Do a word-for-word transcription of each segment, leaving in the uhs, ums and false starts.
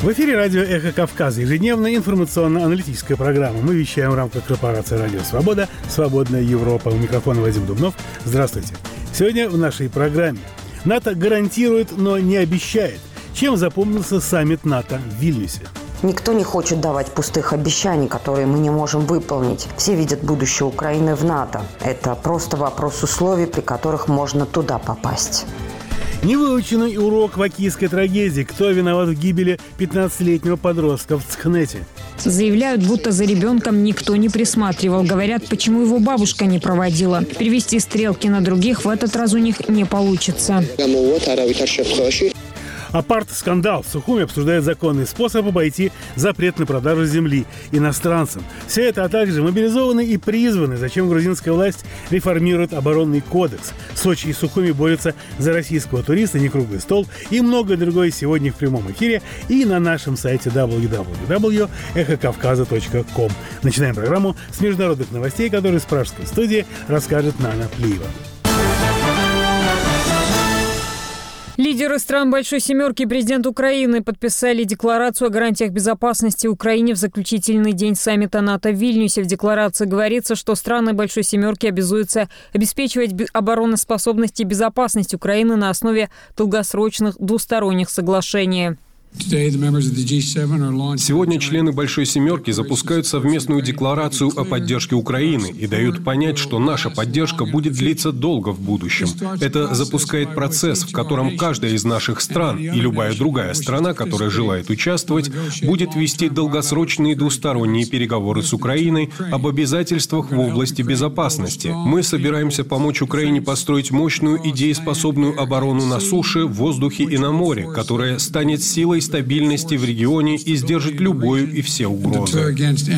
В эфире радио «Эхо Кавказа», ежедневная информационно-аналитическая программа. Мы вещаем в рамках корпорации «Радио Свобода», «Свободная Европа». У микрофона Вадим Дубнов. Здравствуйте. Сегодня в нашей программе. НАТО гарантирует, но не обещает. Чем запомнился саммит НАТО в Вильнюсе? Никто не хочет давать пустых обещаний, которые мы не можем выполнить. Все видят будущее Украины в НАТО. Это просто вопрос условий, при которых можно туда попасть. Невыученный урок вакийской трагедии. Кто виноват в гибели пятнадцатилетнего подростка в Цхнете? Заявляют, будто за ребенком никто не присматривал. Говорят, почему его бабушка не проводила. Перевести стрелки на других в этот раз у них не получится. Апарт-скандал. В Сухуми обсуждают законный способ обойти запрет на продажу земли иностранцам. Все это, а также мобилизованы и призваны, зачем грузинская власть реформирует оборонный кодекс. Сочи и Сухуми борются за российского туриста, не круглый стол и многое другое сегодня в прямом эфире и на нашем сайте дабл ю дабл ю дабл ю точка эхо кавказа точка ком. Начинаем программу с международных новостей, которые с пражской студии расскажет Нана Плиева. Лидеры стран Большой Семерки и президент Украины подписали декларацию о гарантиях безопасности Украине в заключительный день саммита НАТО в Вильнюсе. В декларации говорится, что страны Большой Семерки обязуются обеспечивать обороноспособность и безопасность Украины на основе долгосрочных двусторонних соглашений. Сегодня члены Большой Семерки запускают совместную декларацию о поддержке Украины и дают понять, что наша поддержка будет длиться долго в будущем. Это запускает процесс, в котором каждая из наших стран и любая другая страна, которая желает участвовать, будет вести долгосрочные двусторонние переговоры с Украиной об обязательствах в области безопасности. Мы собираемся помочь Украине построить мощную и дееспособную оборону на суше, в воздухе и на море, которая станет силой стабильности в регионе и сдержит любую и все угрозы.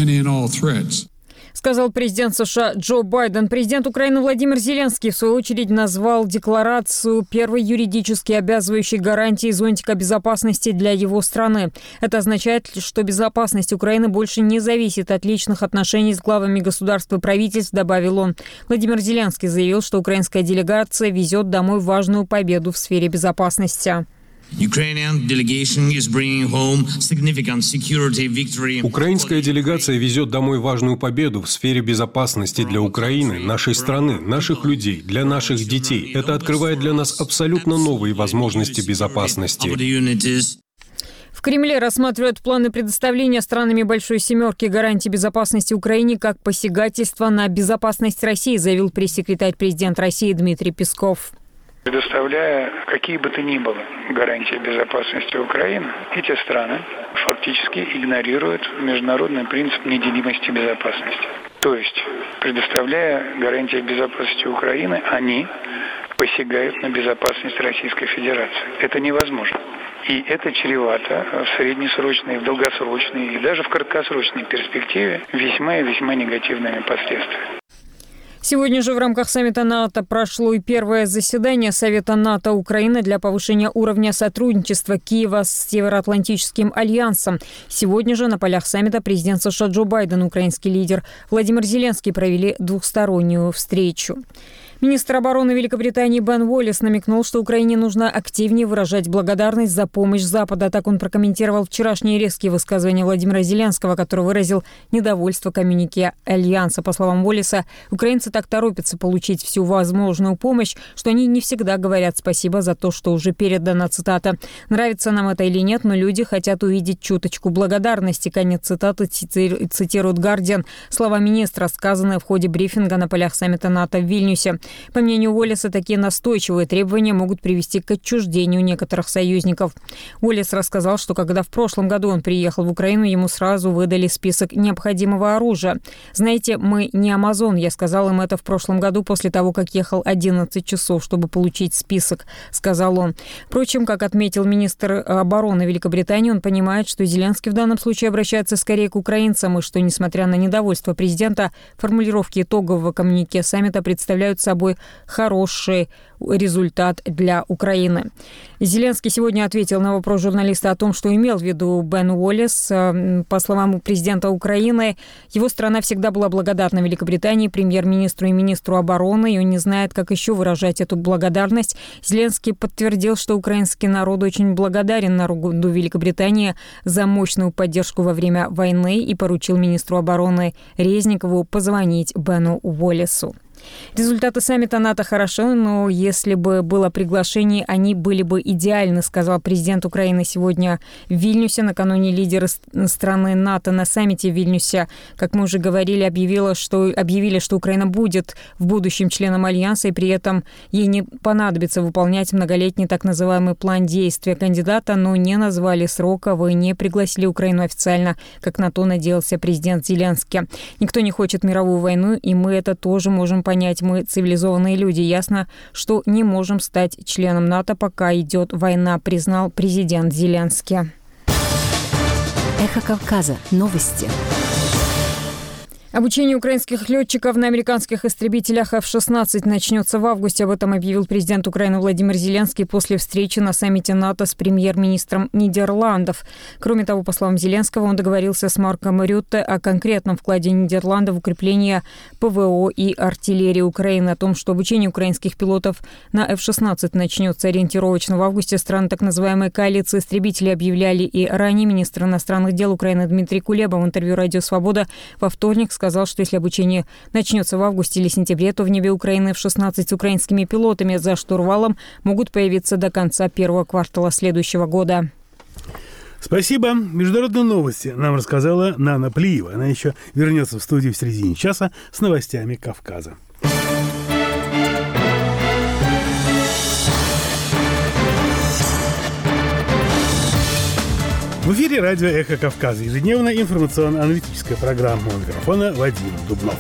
Сказал президент США Джо Байден. Президент Украины Владимир Зеленский, в свою очередь, назвал декларацию первой юридически обязывающей гарантией зонтика безопасности для его страны. Это означает, что безопасность Украины больше не зависит от личных отношений с главами государств и правительств, добавил он. Владимир Зеленский заявил, что украинская делегация везет домой важную победу в сфере безопасности. Украинская делегация везет домой важную победу в сфере безопасности для Украины, нашей страны, наших людей, для наших детей. Это открывает для нас абсолютно новые возможности безопасности. В Кремле рассматривают планы предоставления странами Большой Семерки гарантий безопасности Украине как посягательство на безопасность России, заявил пресс-секретарь президента России Дмитрий Песков. Предоставляя какие бы то ни было гарантии безопасности Украины, эти страны фактически игнорируют международный принцип неделимости безопасности. То есть, предоставляя гарантии безопасности Украины, они посягают на безопасность Российской Федерации. Это невозможно. И это чревато в среднесрочной, в долгосрочной и даже в краткосрочной перспективе весьма и весьма негативными последствиями. Сегодня же в рамках саммита НАТО прошло и первое заседание Совета НАТО Украины для повышения уровня сотрудничества Киева с Североатлантическим альянсом. Сегодня же на полях саммита президент США Джо Байден и украинский лидер Владимир Зеленский провели двухстороннюю встречу. Министр обороны Великобритании Бен Уоллес намекнул, что Украине нужно активнее выражать благодарность за помощь Запада. Так он прокомментировал вчерашние резкие высказывания Владимира Зеленского, который выразил недовольство коммюнике Альянса. По словам Уоллеса, украинцы так торопятся получить всю возможную помощь, что они не всегда говорят спасибо за то, что уже передано, цитата. «Нравится нам это или нет, но люди хотят увидеть чуточку благодарности». Конец цитаты, цитирует «Гардиан». Слова министра, сказанные в ходе брифинга на полях саммита НАТО в Вильнюсе. По мнению Уоллеса, такие настойчивые требования могут привести к отчуждению некоторых союзников. Уоллес рассказал, что когда в прошлом году он приехал в Украину, ему сразу выдали список необходимого оружия. «Знаете, мы не Амазон», я сказал им это в прошлом году после того, как ехал одиннадцать часов, чтобы получить список, сказал он. Впрочем, как отметил министр обороны Великобритании, он понимает, что Зеленский в данном случае обращается скорее к украинцам, и что, несмотря на недовольство президента, формулировки итогового коммюнике саммита представляют собой собой хороший результат для Украины. Зеленский сегодня ответил на вопрос журналиста о том, что имел в виду Бен Уоллес. По словам президента Украины, его страна всегда была благодарна Великобритании, премьер-министру и министру обороны, и он не знает, как еще выражать эту благодарность. Зеленский подтвердил, что украинский народ очень благодарен народу Великобритании за мощную поддержку во время войны и поручил министру обороны Резникову позвонить Бену Уоллесу. Результаты саммита НАТО хорошо, но если бы было приглашение, они были бы идеальны, сказал президент Украины сегодня в Вильнюсе. Накануне лидеры страны НАТО на саммите в Вильнюсе, как мы уже говорили, объявила, что, объявили, что Украина будет в будущем членом Альянса, и при этом ей не понадобится выполнять многолетний так называемый план действия кандидата, но не назвали сроков и не пригласили Украину официально, как на то надеялся президент Зеленский. Никто не хочет мировую войну, и мы это тоже можем понять. Понять, мы цивилизованные люди. Ясно, что не можем стать членом НАТО, пока идет война, признал президент Зеленский. Эхо Кавказа. Новости. Обучение украинских летчиков на американских истребителях эф шестнадцать начнется в августе. Об этом объявил президент Украины Владимир Зеленский после встречи на саммите НАТО с премьер-министром Нидерландов. Кроме того, по словам Зеленского, он договорился с Марком Рютте о конкретном вкладе Нидерландов в укрепление ПВО и артиллерии Украины. О том, что обучение украинских пилотов на эф шестнадцать начнется ориентировочно в августе, страны так называемой коалиции истребителей объявляли и ранее. Министр иностранных дел Украины Дмитрий Кулеба в интервью «Радио Свобода» во вторник сказал, что если обучение начнется в августе или сентябре, то в небе Украины эф шестнадцать с украинскими пилотами за штурвалом могут появиться до конца первого квартала следующего года. Спасибо. Международные новости нам рассказала Нана Плиева. Она еще вернется в студию в середине часа с новостями Кавказа. В эфире радио «Эхо Кавказа». Ежедневная информационно-аналитическая программа. У микрофона Вадим Дубнов.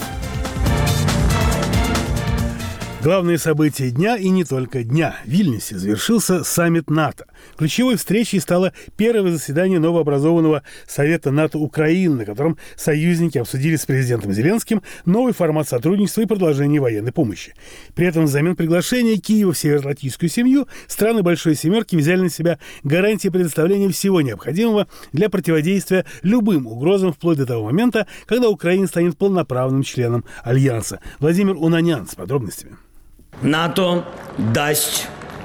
Главные события дня и не только дня. В Вильнюсе завершился саммит НАТО. Ключевой встречей стало первое заседание новообразованного Совета НАТО Украины, на котором союзники обсудили с президентом Зеленским новый формат сотрудничества и продолжение военной помощи. При этом взамен приглашения Киева в Североатлантическую семью страны Большой Семерки взяли на себя гарантии предоставления всего необходимого для противодействия любым угрозам вплоть до того момента, когда Украина станет полноправным членом Альянса. Владимир Унанян с подробностями. НАТО дасть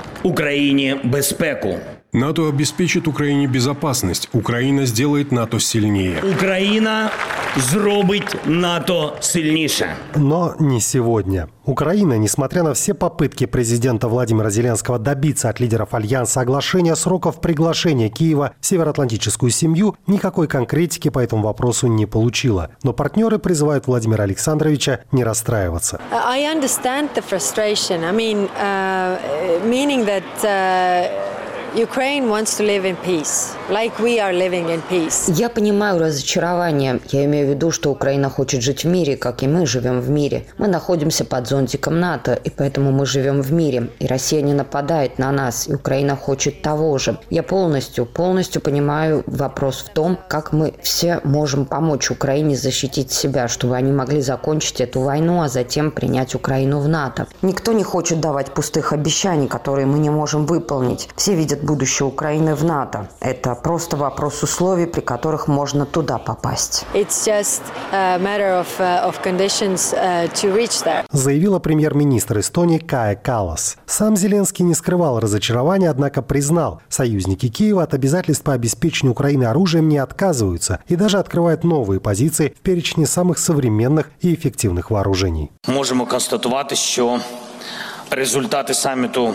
Україні безпеку. НАТО обеспечит Украине безопасность. Украина сделает НАТО сильнее. Україна зробить НАТО сильніше. Но не сегодня. Украина, несмотря на все попытки президента Владимира Зеленского добиться от лидеров Альянса оглашения сроков приглашения Киева в Североатлантическую семью, никакой конкретики по этому вопросу не получила. Но партнеры призывают Владимира Александровича не расстраиваться. I understand the frustration. I mean, uh, meaning that uh, Ukraine wants to live in peace, like we are living in peace. Я понимаю разочарование. Я имею в виду, что Украина хочет жить в мире, как и мы живем в мире. Мы находимся под зонтиком НАТО, и поэтому мы живем в мире. И Россия не нападает на нас, и Украина хочет того же. Я полностью, полностью понимаю вопрос в том, как мы все можем помочь Украине защитить себя, чтобы они могли закончить эту войну, а затем принять Украину в НАТО. Никто не хочет давать пустых обещаний, которые мы не можем выполнить. Все видят будущее Украины в НАТО. Это просто вопрос условий, при которых можно туда попасть. It's just a matter of, uh, of conditions uh, to reach there. Заявила премьер-министр Эстонии Кая Каллас. Сам Зеленский не скрывал разочарования, однако признал, союзники Киева от обязательств по обеспечению Украины оружием не отказываются и даже открывают новые позиции в перечне самых современных и эффективных вооружений. Можемо констатувати, що результати саміту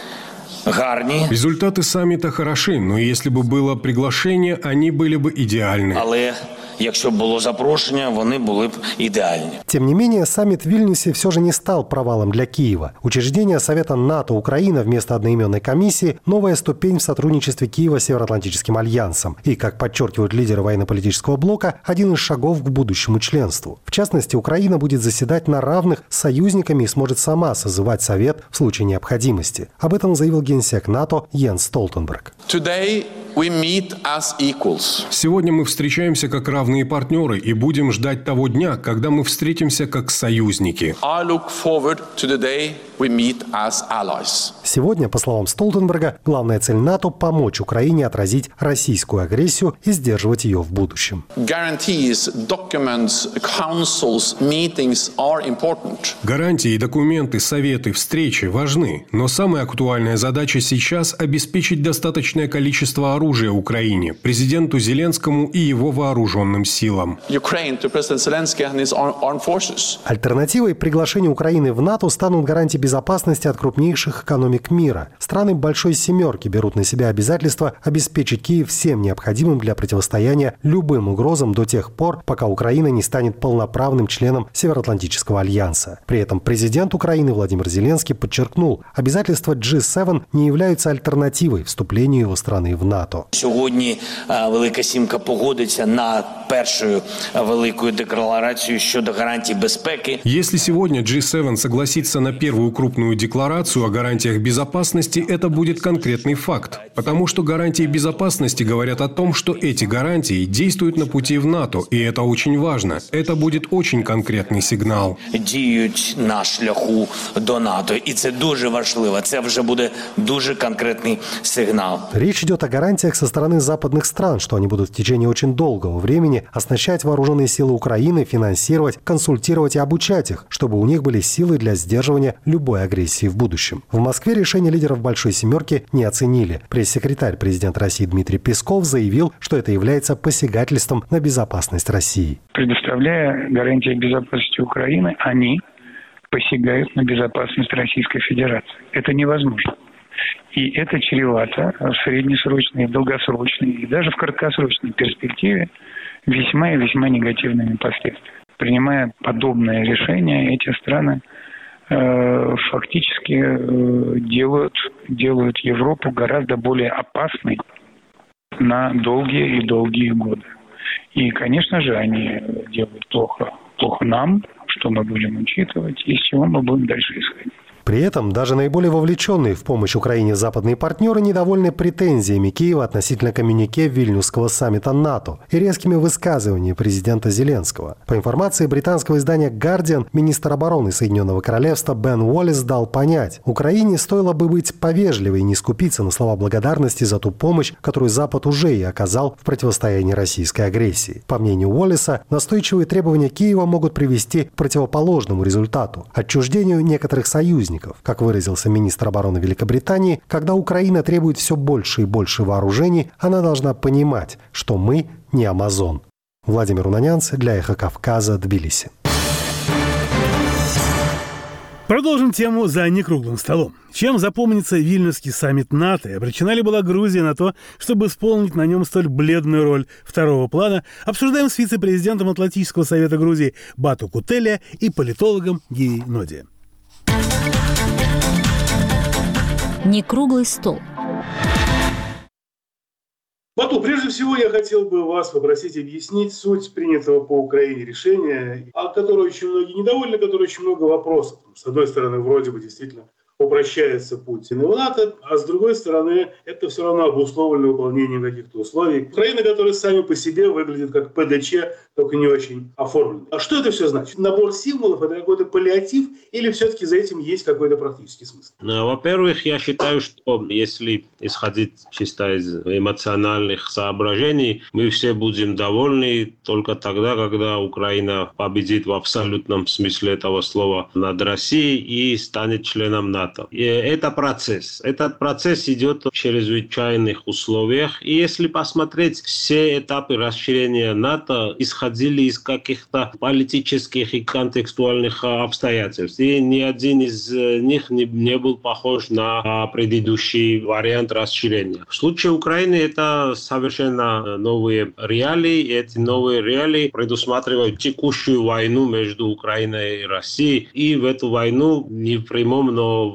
гарні. Результаты саммита хороши, но если бы было приглашение, они были бы идеальны. Але якщо було запрошення, вони були б ідеальні. Тем не менее, саммит в Вильнюсе все же не стал провалом для Киева. Учреждение Совета НАТО-Украина вместо одноименной комиссии – новая ступень в сотрудничестве Киева с Североатлантическим альянсом. И, как подчеркивают лидеры военно-политического блока, один из шагов к будущему членству. В частности, Украина будет заседать на равных с союзниками и сможет сама созывать Совет в случае необходимости. Об этом заявил генсек НАТО Йенс Столтенберг. Today we meet as equals. Сегодня мы встречаемся как равные партнеры и будем ждать того дня, когда мы встретимся как союзники. I look forward to the day we meet as allies. Сегодня, по словам Столтенберга, главная цель НАТО – помочь Украине отразить российскую агрессию и сдерживать ее в будущем. Guarantees, documents, councils, meetings are important. Гарантии, документы, советы, встречи важны, но самая актуальная задача сейчас – обеспечить достаточное количество оружия Украине, президенту Зеленскому и его вооруженным силам. Ukraine to President Zelensky and his armed forces. Альтернативой приглашению Украины в НАТО станут гарантии безопасности от крупнейших экономик мира. Страны Большой Семерки берут на себя обязательство обеспечить Киев всем необходимым для противостояния любым угрозам до тех пор, пока Украина не станет полноправным членом Североатлантического альянса. При этом президент Украины Владимир Зеленский подчеркнул, обязательства джи севен не являются альтернативой вступлению его страны в НАТО. Сьогодні Велика Сімка погодиться на першу велику декларацію щодо гарантій безпеки. Если сегодня джи севен согласится на первую крупную декларацию о гарантиях безопасности, это будет конкретный факт. Потому что гарантии безопасности говорят о том, что эти гарантии действуют на пути в НАТО, и это очень важно. Это будет очень конкретный сигнал. Діють на шляху до НАТО, і це дуже важливо. Це вже буде дуже конкретний сигнал. Речь идет о гарантиях со стороны западных стран, что они будут в течение очень долгого времени оснащать вооруженные силы Украины, финансировать, консультировать и обучать их, чтобы у них были силы для сдерживания любой агрессии в будущем. В Москве решение лидеров Большой Семерки не оценили. Пресс-секретарь президента России Дмитрий Песков заявил, что это является посягательством на безопасность России. Предоставляя гарантии безопасности Украины, они посягают на безопасность Российской Федерации. Это невозможно. И это чревато в среднесрочной, в долгосрочной и даже в краткосрочной перспективе весьма и весьма негативными последствиями. Принимая подобное решение, эти страны э, фактически э, делают, делают Европу гораздо более опасной на долгие и долгие годы. И, конечно же, они делают плохо, плохо нам, что мы будем учитывать и с чего мы будем дальше исходить. При этом даже наиболее вовлеченные в помощь Украине западные партнеры недовольны претензиями Киева относительно коммюнике Вильнюсского саммита НАТО и резкими высказываниями президента Зеленского. По информации британского издания «Гардиан», министр обороны Соединенного Королевства Бен Уоллес дал понять, Украине стоило бы быть повежливой и не скупиться на слова благодарности за ту помощь, которую Запад уже и оказал в противостоянии российской агрессии. По мнению Уоллеса, настойчивые требования Киева могут привести к противоположному результату – отчуждению некоторых союзников. Как выразился министр обороны Великобритании, когда Украина требует все больше и больше вооружений, она должна понимать, что мы не Амазон. Владимир Унанянц для «Эхо Кавказа», Тбилиси. Продолжим тему за некруглым столом. Чем запомнится Вильнюсский саммит НАТО и обречена ли была Грузия на то, чтобы исполнить на нем столь бледную роль второго плана, обсуждаем с вице-президентом Атлантического совета Грузии Бату Кутелия и политологом Гией Ноди. Некруглый стол. Бату, прежде всего я хотел бы вас попросить объяснить суть принятого по Украине решения, от которого очень многие недовольны, которое очень много вопросов. С одной стороны, вроде бы действительно упрощается путь в НАТО, а с другой стороны, это все равно обусловлено выполнением каких-то условий. Украина, которая сами по себе выглядит как ПДЧ, только не очень оформлена. А что это все значит? Набор символов – это какой-то паллиатив или все-таки за этим есть какой-то практический смысл? Во-первых, я считаю, что если исходить чисто из эмоциональных соображений, мы все будем довольны только тогда, когда Украина победит в абсолютном смысле этого слова над Россией и станет членом НАТО. И это процесс. Этот процесс идет в чрезвычайных условиях. И если посмотреть, все этапы расширения НАТО исходили из каких-то политических и контекстуальных обстоятельств. И ни один из них не, не был похож на предыдущий вариант расширения. В случае Украины это совершенно новые реалии. И эти новые реалии предусматривают текущую войну между Украиной и Россией. И в эту войну не в прямом, но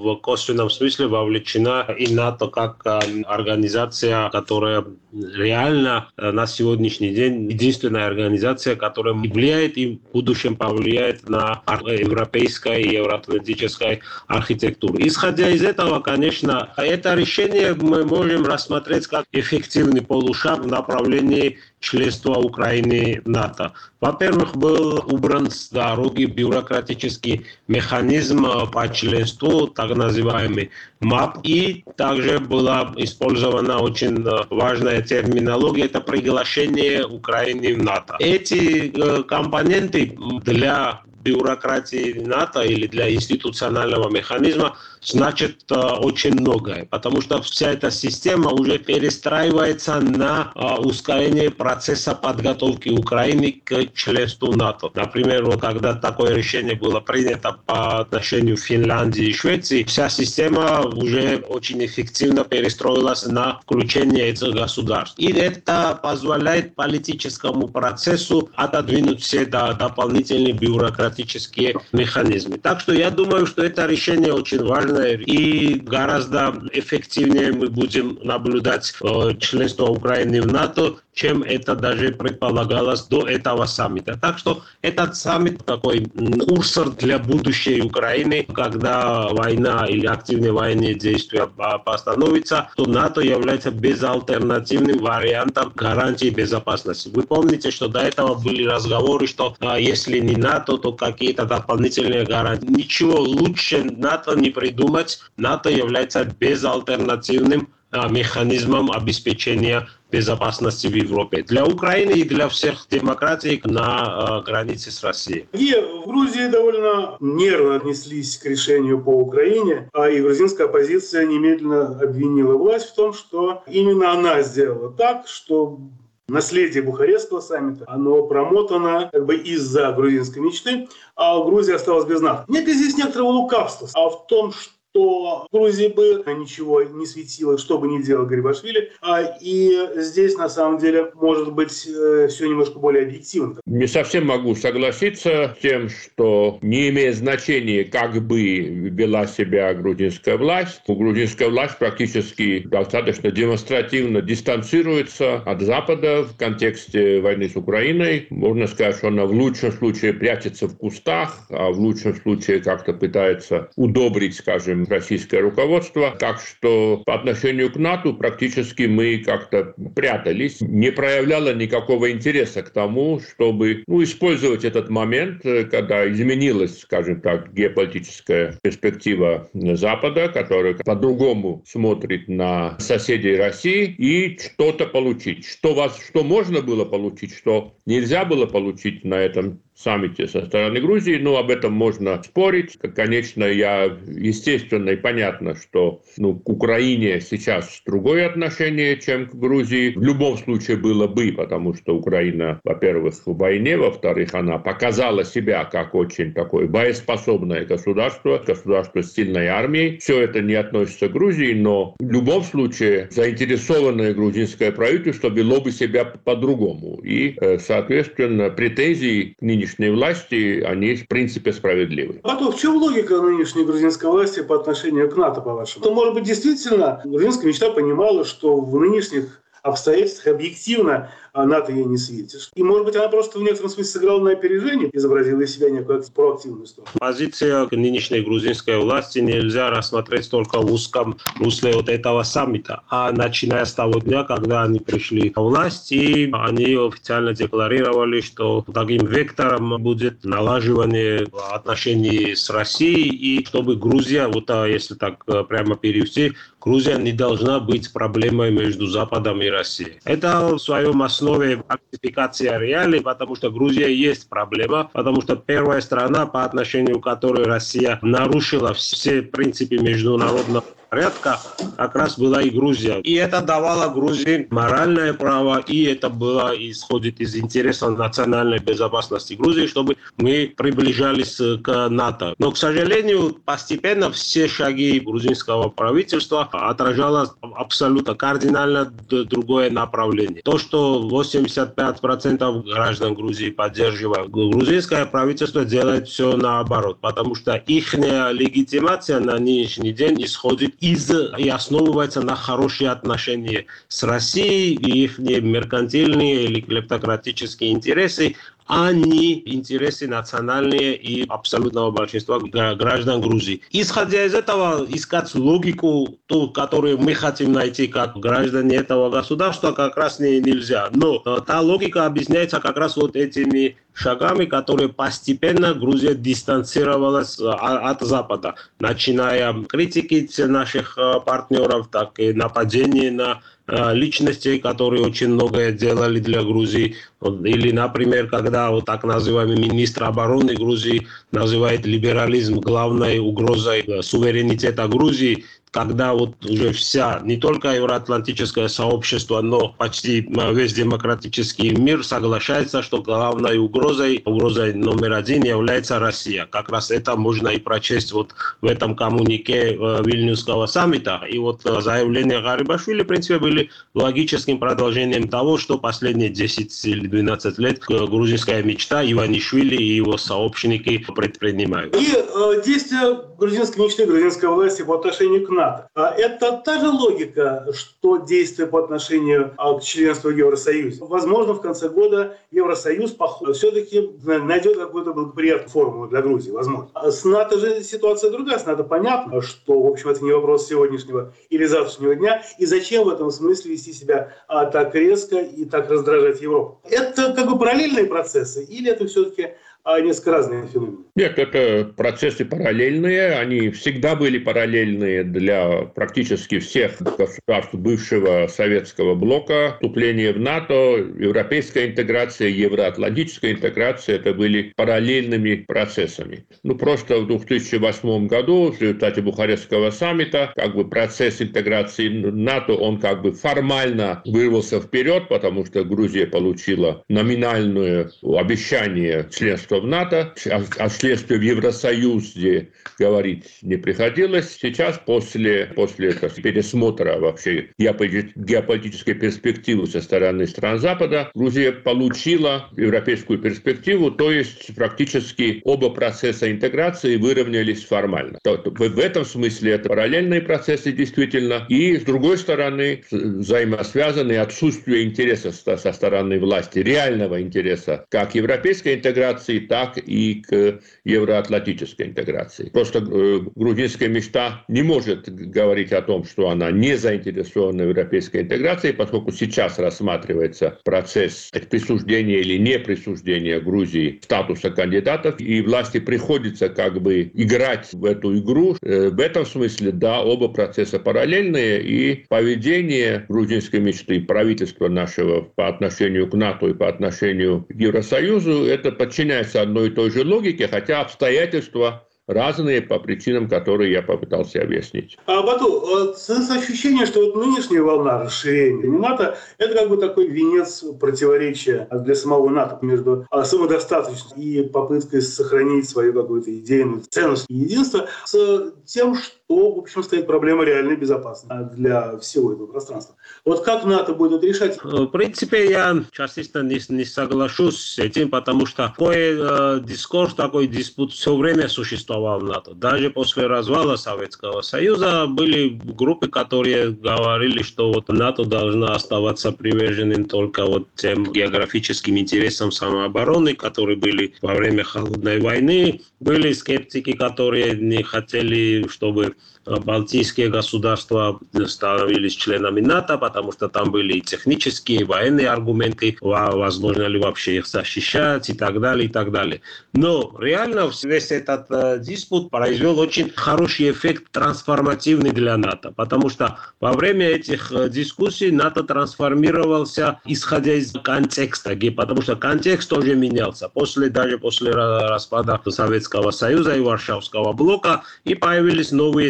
в косвенном смысле вовлечена и НАТО как организация, которая реально на сегодняшний день единственная организация, которая влияет и в будущем повлияет на европейской и евроатлантической архитектуру. Исходя из этого, конечно, это решение мы можем рассмотреть как эффективный полушаг в направлении членства Украины в НАТО. Во-первых, был убран с дороги бюрократический механизм по членству, так называемый МАП, и также была использована очень важная терминология, это приглашение Украины в НАТО. Эти компоненты для бюрократии НАТО или для институционального механизма значит э, очень многое, потому что вся эта система уже перестраивается на э, ускорение процесса подготовки Украины к членству НАТО. Например, вот, когда такое решение было принято по отношению к Финляндии и Швеции, вся система уже очень эффективно перестроилась на включение этих государств. И это позволяет политическому процессу отодвинуть все до, дополнительные бюрократические механизмы. Так что я думаю, что это решение очень важно. И гораздо эффективнее мы будем наблюдать э, членство Украины в НАТО, чем это даже предполагалось до этого саммита. Так что этот саммит такой курсор для будущей Украины, когда война или активные военные действия постановятся, то НАТО является безальтернативным вариантом гарантии безопасности. Вы помните, что до этого были разговоры, что а, если не НАТО, то какие-то дополнительные гарантии. Ничего лучше НАТО не придумать. НАТО является безальтернативным а, механизмом обеспечения безопасности в Европе. Для Украины и для всех демократий на э, границе с Россией. И в Грузии довольно нервно отнеслись к решению по Украине, а и грузинская оппозиция немедленно обвинила власть в том, что именно она сделала так, что наследие Бухарестского саммита, оно промотано как бы из-за грузинской мечты, а Грузия осталась без НАТО. Нет ли здесь некоторого лукавства, а в том, что то в Грузии бы ничего не светило, что бы ни делал Гарибашвили. И здесь, на самом деле, может быть, все немножко более объективно. Не совсем могу согласиться с тем, что не имеет значения, как бы вела себя грузинская власть. Грузинская власть практически достаточно демонстративно дистанцируется от Запада в контексте войны с Украиной. Можно сказать, что она в лучшем случае прячется в кустах, а в лучшем случае как-то пытается удобрить, скажем, российское руководство. Так что по отношению к НАТО практически мы как-то прятались. Не проявляло никакого интереса к тому, чтобы ну, использовать этот момент, когда изменилась, скажем так, геополитическая перспектива Запада, который по-другому смотрит на соседей России, и что-то получить. Что, вас, что можно было получить, что нельзя было получить на этом саммите со стороны Грузии, но об этом можно спорить. Конечно, я, естественно и понятно, что ну, к Украине сейчас другое отношение, чем к Грузии. В любом случае было бы, потому что Украина, во-первых, в войне, во-вторых, она показала себя как очень такое боеспособное государство, государство с сильной армией. Все это не относится к Грузии, но в любом случае заинтересованное грузинское правительство вело бы себя по-другому. И, соответственно, претензии к нынешней власти, они в принципе справедливы. А то в чем логика нынешней грузинской власти по отношению к НАТО, по-вашему? То, может быть, действительно грузинская мечта понимала, что в нынешних обстоятельствах объективно НАТО ей не светит. И, может быть, она просто в некотором смысле сыграла на опережение, изобразила из себя некую проактивную сторону. Позиция нынешней грузинской власти нельзя рассмотреть только в узком русле вот этого саммита, а начиная с того дня, когда они пришли в власть, и они официально декларировали, что таким вектором будет налаживание отношений с Россией, и чтобы Грузия, вот если так прямо перевести, Грузия не должна быть проблемой между Западом и Россией. Это в своем основе основе фальсификация реалий, потому что Грузия есть проблема, потому что первая страна, по отношению к которой Россия нарушила все принципы международного порядка как раз была и Грузия. И это давало Грузии моральное право, и это было исходит из интереса национальной безопасности Грузии, чтобы мы приближались к НАТО. Но, к сожалению, постепенно все шаги грузинского правительства отражало абсолютно кардинально другое направление. То, что восемьдесят пять процентов граждан Грузии поддерживают, грузинское правительство делает все наоборот, потому что их легитимация на нынешний день исходит из и основывается на хорошие отношения с Россией, и их меркантильные или клептократические интересы, а не интересы национальные и абсолютного большинства граждан Грузии. Исходя из этого, искать логику, ту, которую мы хотим найти как граждане этого государства, как раз не, нельзя. Но та логика объясняется как раз вот этими шагами, которые постепенно Грузия дистанцировалась от Запада, начиная критики наших партнеров, так и нападения на личностей, которые очень многое делали для Грузии. Или, например, когда вот так называемый министр обороны Грузии называет либерализм главной угрозой суверенитета Грузии, когда вот уже вся, не только евроатлантическое сообщество, но почти весь демократический мир соглашается, что главной угрозой, угрозой номер один является Россия. Как раз это можно и прочесть вот в этом коммунике Вильнюсского саммита. И вот заявления Гарибашвили, в принципе, были логическим продолжением того, что последние десять или двенадцать лет грузинская мечта Иванишвили и его сообщники предпринимают. И э, действия грузинской мечты, грузинской власти по отношению к НАТО. Это та же логика, что действия по отношению к членству в Евросоюзе. Возможно, в конце года Евросоюз все-таки найдет какую-то благоприятную формулу для Грузии. Возможно. С НАТО же ситуация другая. С НАТО понятно, что, в общем, это не вопрос сегодняшнего или завтрашнего дня. И зачем в этом смысле вести себя так резко и так раздражать Европу? Это как бы параллельные процессы или это все-таки а несколько разные феномены? Нет, это процессы параллельные. Они всегда были параллельные для практически всех государств бывшего советского блока. Вступление в НАТО, европейская интеграция, евроатлантическая интеграция – это были параллельными процессами. Ну, просто в две тысячи восьмом году в результате Бухарестского саммита как бы процесс интеграции НАТО, он как бы формально вырвался вперед, потому что Грузия получила номинальное обещание членства в НАТО, о членстве в Евросоюз, где говорить не приходилось. Сейчас, после, после пересмотра вообще геополитической перспективы со стороны стран Запада, Грузия получила европейскую перспективу, то есть практически оба процесса интеграции выровнялись формально. В этом смысле это параллельные процессы действительно, и с другой стороны взаимосвязанные отсутствие интереса со стороны власти, реального интереса как европейской интеграции, так и к евроатлантической интеграции. Просто э, грузинская мечта не может говорить о том, что она не заинтересована в европейской интеграции, поскольку сейчас рассматривается процесс присуждения или не присуждения Грузии статуса кандидатов, и власти приходится как бы играть в эту игру. Э, в этом смысле, да, оба процесса параллельные, и поведение грузинской мечты, правительства нашего по отношению к НАТО и по отношению к Евросоюзу, это подчиняется одной и той же логике, хотя обстоятельства разные по причинам, которые я попытался объяснить. А, Бату, ощущение, что вот нынешняя волна расширения НАТО – это как бы такой венец противоречия для самого НАТО между самодостаточностью и попыткой сохранить свою какую-то идейную ценность и единство с тем, что, в общем, стоит проблема реальной безопасности для всего этого пространства. Вот как НАТО будет решать? В принципе, я частично не, не соглашусь с этим, потому что такой э, дискурс, такой диспут все время существовал в НАТО. Даже после развала Советского Союза были группы, которые говорили, что вот НАТО должна оставаться приверженным только вот тем географическим интересам самообороны, которые были во время Холодной войны. Были скептики, которые не хотели, чтобы балтийские государства становились членами НАТО, потому что там были и технические, и военные аргументы, возможно ли вообще их защищать и так далее, и так далее. Но реально весь этот э, диспут произвел очень хороший эффект трансформативный для НАТО, потому что во время этих э, дискуссий НАТО трансформировался, исходя из контекста, потому что контекст тоже менялся. После, даже после распада Советского Союза и Варшавского блока, и появились новые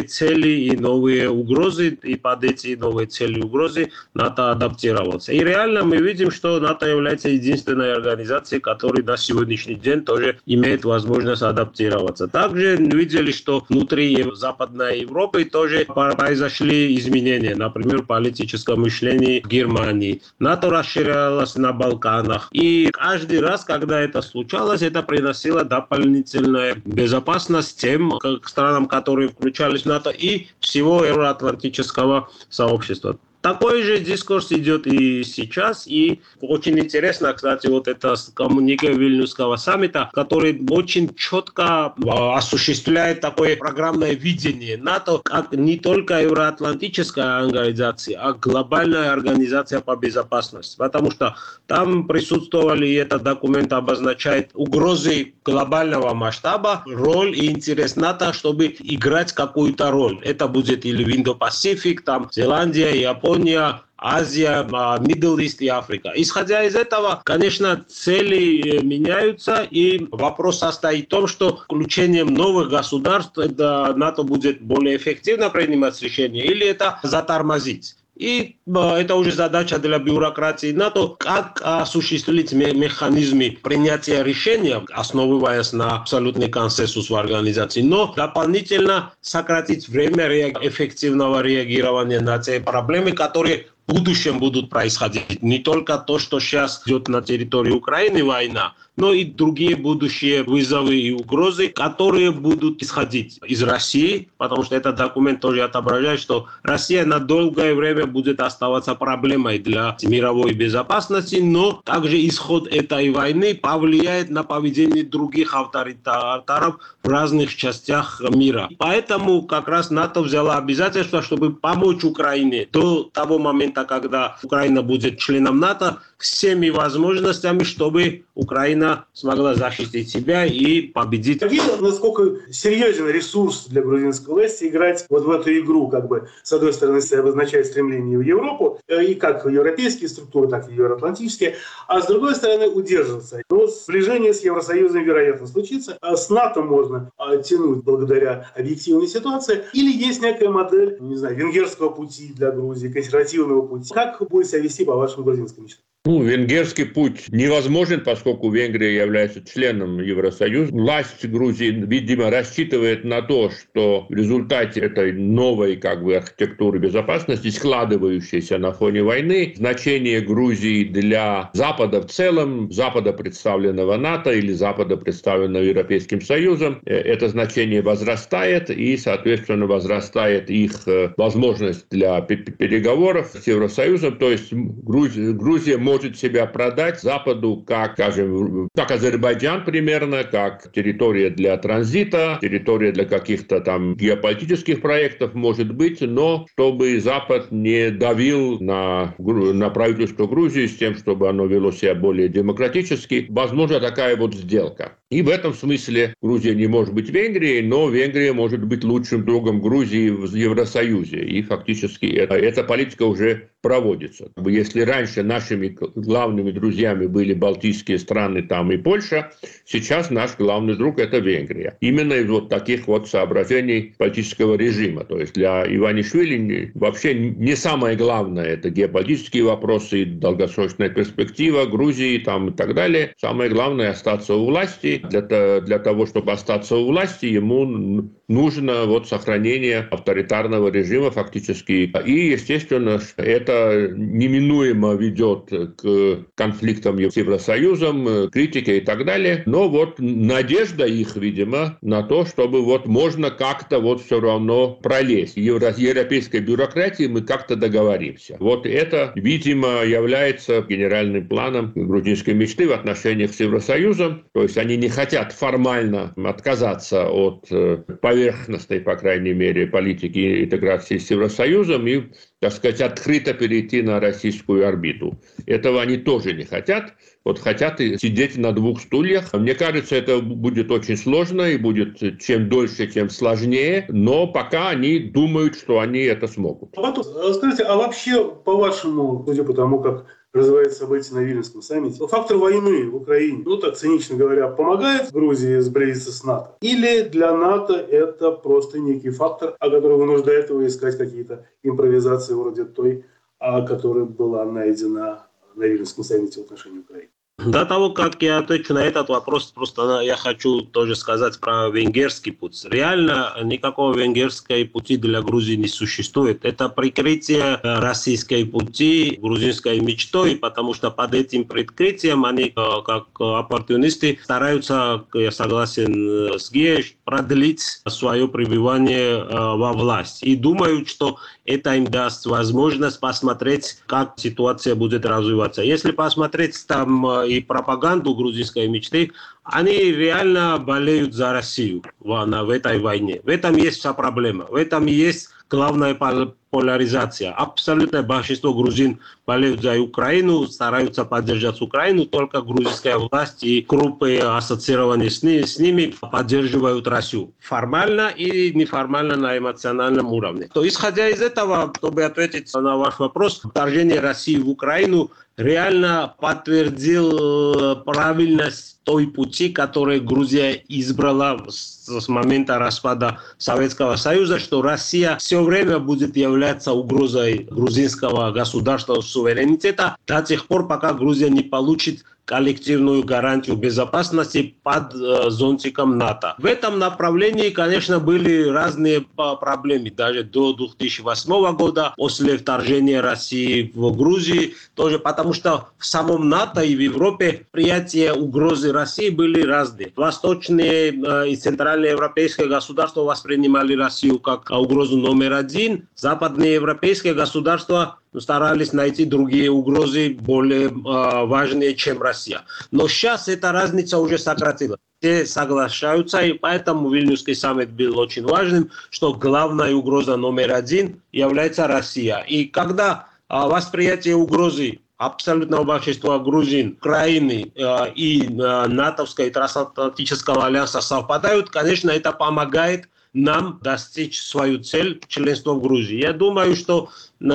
новые цели и новые угрозы, и под эти новые цели и угрозы НАТО адаптироваться. И реально мы видим, что НАТО является единственной организацией, которая на сегодняшний день тоже имеет возможность адаптироваться. Также видели, что внутри Западной Европы тоже произошли изменения, например, в политическом мышлении в Германии. НАТО расширялось на Балканах. И каждый раз, когда это случалось, это приносило дополнительную безопасность тем странам, которые включались в НАТО, и всего евроатлантического сообщества. Такой же дискурс идет и сейчас, и очень интересно, кстати, вот это коммунике Вильнюсского саммита, который очень четко осуществляет такое программное видение НАТО как не только евроатлантическая организация, а глобальная организация по безопасности, потому что там присутствовали, и этот документ обозначает угрозы глобального масштаба, роль и интерес НАТО, чтобы играть какую-то роль. Это будет или в Индо-Пасифик, там Зеландия, Япония, Азия, Middle East и Африка. Исходя из этого, конечно, цели меняются, и вопрос состоит в том, что включением новых государств это НАТО будет более эффективно принимать решения, или это затормозить. И это уже задача для бюрократии НАТО, как осуществить механизмы принятия решения, основываясь на абсолютный консенсус в организации, но дополнительно сократить время эффективного реагирования на те проблемы, которые в будущем будут происходить. Не только то, что сейчас идет на территории Украины война, но и другие будущие вызовы и угрозы, которые будут исходить из России, потому что этот документ тоже отображает, что Россия на долгое время будет оставаться проблемой для мировой безопасности, но также исход этой войны повлияет на поведение других авторитаров в разных частях мира. Поэтому как раз НАТО взяла обязательство, чтобы помочь Украине до того момента, когда Украина будет членом НАТО, всеми возможностями, чтобы Украина смогла защитить себя и победить. Видно, насколько серьезен ресурс для грузинской власти играть вот в эту игру, как бы, с одной стороны, обозначает стремление в Европу, и как в европейские структуры, так и в евроатлантические, а с другой стороны удерживаться. Но сближение с Евросоюзом, вероятно, случится. А с НАТО можно тянуть благодаря объективной ситуации. Или есть некая модель, не знаю, венгерского пути для Грузии, консервативного пути. Как будет себя вести по вашим грузинским мечтам? Ну, венгерский путь невозможен, поскольку Венгрия является членом Евросоюза. Власть Грузии, видимо, рассчитывает на то, что в результате этой новой как бы, архитектуры безопасности, складывающейся на фоне войны, значение Грузии для Запада в целом, Запада, представленного НАТО или Запада, представленного Европейским Союзом, это значение возрастает, и, соответственно, возрастает их возможность для переговоров с Евросоюзом. То есть Грузия, Грузия может может себя продать Западу как, скажем, как Азербайджан примерно, как территория для транзита, территория для каких-то там геополитических проектов, может быть, но чтобы Запад не давил на, на правительство Грузии с тем, чтобы оно вело себя более демократически. Возможно, такая вот сделка. И в этом смысле Грузия не может быть Венгрией, но Венгрия может быть лучшим другом Грузии в Евросоюзе. И фактически это, эта политика уже проводится. Если раньше нашими главными друзьями были балтийские страны там и Польша, сейчас наш главный друг – это Венгрия. Именно из вот таких вот соображений политического режима. То есть для Иванишвили вообще не самое главное – это геополитические вопросы, долгосрочная перспектива Грузии там, и так далее. Самое главное – остаться у власти. Для, для того, чтобы остаться у власти, ему нужно вот сохранение авторитарного режима фактически. И, естественно, это неминуемо ведет к конфликтам с Евросоюзом, критике и так далее. Но вот надежда их, видимо, на то, чтобы вот можно как-то вот все равно пролезть. В европейской бюрократии мы как-то договоримся. Вот это, видимо, является генеральным планом грузинской мечты в отношениях с Евросоюзом. То есть они не хотят формально отказаться от поверхностной, по крайней мере, политики интеграции с Евросоюзом и, так сказать, открыто перейти на российскую орбиту. Этого они тоже не хотят. Вот хотят сидеть на двух стульях. Мне кажется, это будет очень сложно и будет чем дольше, тем сложнее. Но пока они думают, что они это смогут. А потом, скажите, а вообще, по-вашему, судя по тому, как развиваются события на Вильнюсском саммите. Фактор войны в Украине, ну так цинично говоря, помогает Грузии сблизиться с НАТО? Или для НАТО это просто некий фактор, о котором вынуждает его искать какие-то импровизации вроде той, которая была найдена на Вильнюсском саммите в отношении Украины? До того, как я отвечу на этот вопрос, просто я хочу тоже сказать про венгерский путь. Реально никакого венгерского пути для Грузии не существует. Это прикрытие российской пути, грузинской мечтой, потому что под этим прикрытием они, как оппортунисты, стараются, я согласен с Геей, продлить свое пребывание во власти. И думают, что это им даст возможность посмотреть, как ситуация будет развиваться. Если посмотреть там и пропаганду грузинской мечты, они реально болеют за Россию в, в этой войне. В этом есть вся проблема. В этом есть главная поляризация. Абсолютное большинство грузин болеют за Украину, стараются поддержать Украину, только грузинская власть и группы, ассоциированные с, ними, с ними, поддерживают Россию. Формально и неформально на эмоциональном уровне. То, исходя из этого, чтобы ответить на ваш вопрос, вторжение России в Украину реально подтвердил правильность той пути, которую Грузия избрала с, с момента распада Советского Союза, что Россия все время будет являться угрозой грузинского государства суверенитета до тех пор, пока Грузия не получит коллективную гарантию безопасности под э, зонтиком НАТО. В этом направлении, конечно, были разные проблемы. Даже до две тысячи восьмого года, после вторжения России в Грузию, тоже потому что в самом НАТО и в Европе приятие угрозы России были разные. Восточные э, и центральноевропейские государства воспринимали Россию как угрозу номер один. Западные европейские государства старались найти другие угрозы более э, важные, чем Россия. Но сейчас эта разница уже сократилась. Все соглашаются, и поэтому Вильнюсский саммит был очень важным, что главная угроза номер один является Россия. И когда э, восприятие угрозы абсолютного большинства грузин, Украины э, и э, натовского и трансатлантического альянса совпадают, конечно, это помогает нам достичь свою цель членства в Грузии. Я думаю, что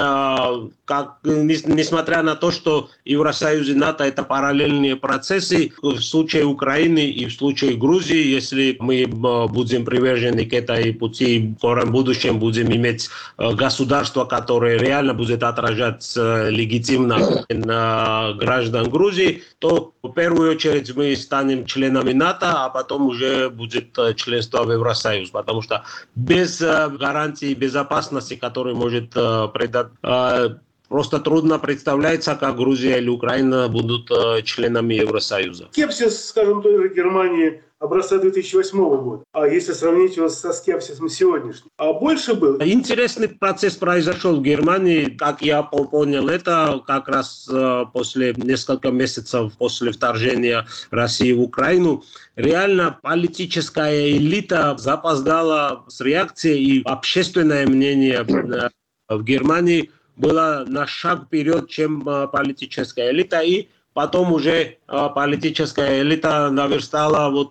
э, как, несмотря на то, что Евросоюз и НАТО это параллельные процессы, в случае Украины и в случае Грузии, если мы будем привержены к этой пути, в скором будущем будем иметь государство, которое реально будет отражать легитимно на граждан Грузии, то в первую очередь мы станем членами НАТО, а потом уже будет членство в Евросоюз, потому что без гарантии безопасности, которые может предать, просто трудно представляется, как Грузия или Украина будут членами Евросоюза. Скепсис, скажем, той же Германии образца две тысячи восьмого года, а если сравнить его со скепсисом сегодняшним, а больше был? Интересный процесс произошел в Германии, как я понял, это как раз после нескольких месяцев после вторжения России в Украину. Реально политическая элита запоздала с реакцией, и общественное мнение в Германии было на шаг вперед, чем политическая элита, и потом уже политическая элита наверстала вот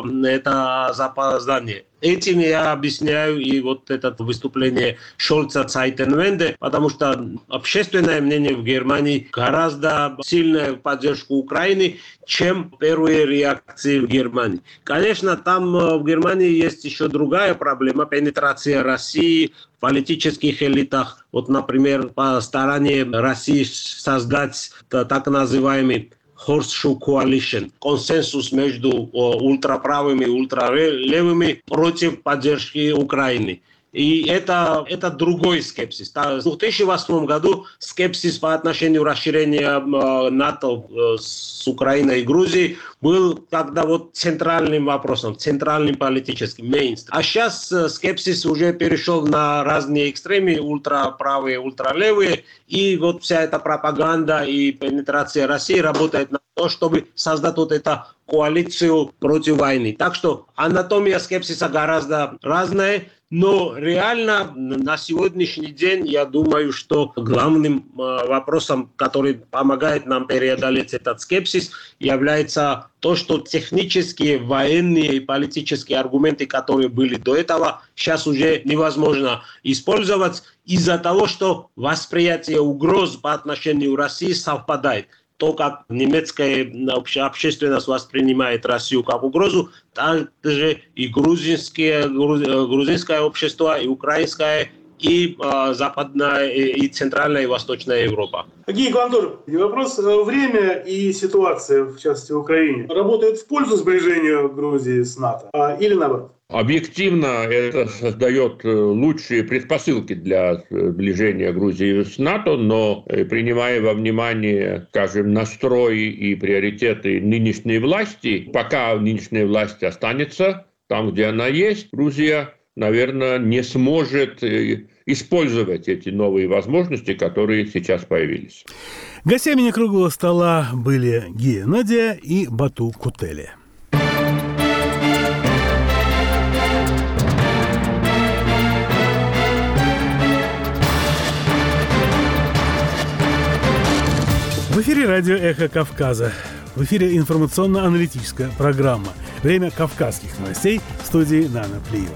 это запоздание. Этим я объясняю и вот это выступление Шольца Цайтенвенде, потому что общественное мнение в Германии гораздо сильное в поддержку Украины, чем первые реакции в Германии. Конечно, там в Германии есть еще другая проблема – пенетрация России в политических элитах. Вот, например, по стороне России создать так называемый Horseshoe Coalition, консенсус между ультраправыми и ультралевыми против поддержки Украины. И это, это другой скепсис. В две тысячи восьмом году скепсис по отношению расширения НАТО с Украиной и Грузией был когда вот центральным вопросом, центральным политическим, мейнстрим. А сейчас скепсис уже перешел на разные экстремы, ультраправые, ультралевые, и вот вся эта пропаганда и пенетрация России работает на то, чтобы создать вот эту коалицию против войны. Так что анатомия скепсиса гораздо разная, Но реально на сегодняшний день я думаю, что главным вопросом, который помогает нам преодолеть этот скепсис, является то, что технические, военные и политические аргументы, которые были до этого, сейчас уже невозможно использовать из-за того, что восприятие угроз по отношению к России совпадает. То, как немецкая общественность воспринимает Россию как угрозу, также и грузинское, грузинское общество, и украинское, и э, западная, и центральная, и восточная Европа. Евгений Квантуров, вопрос: время и ситуация, в частности в Украине, работают в пользу сближения Грузии с НАТО или наоборот? Объективно это создает лучшие предпосылки для сближения Грузии с НАТО, но принимая во внимание, скажем, настрои и приоритеты нынешней власти, пока нынешняя власть останется там, где она есть, Грузия, наверное, не сможет использовать эти новые возможности, которые сейчас появились. Гостями некруглого стола были Гия Надя и Бату Кутели. В эфире радио «Эхо Кавказа». В эфире информационно-аналитическая программа «Время кавказских новостей» в студии Нана Плиева.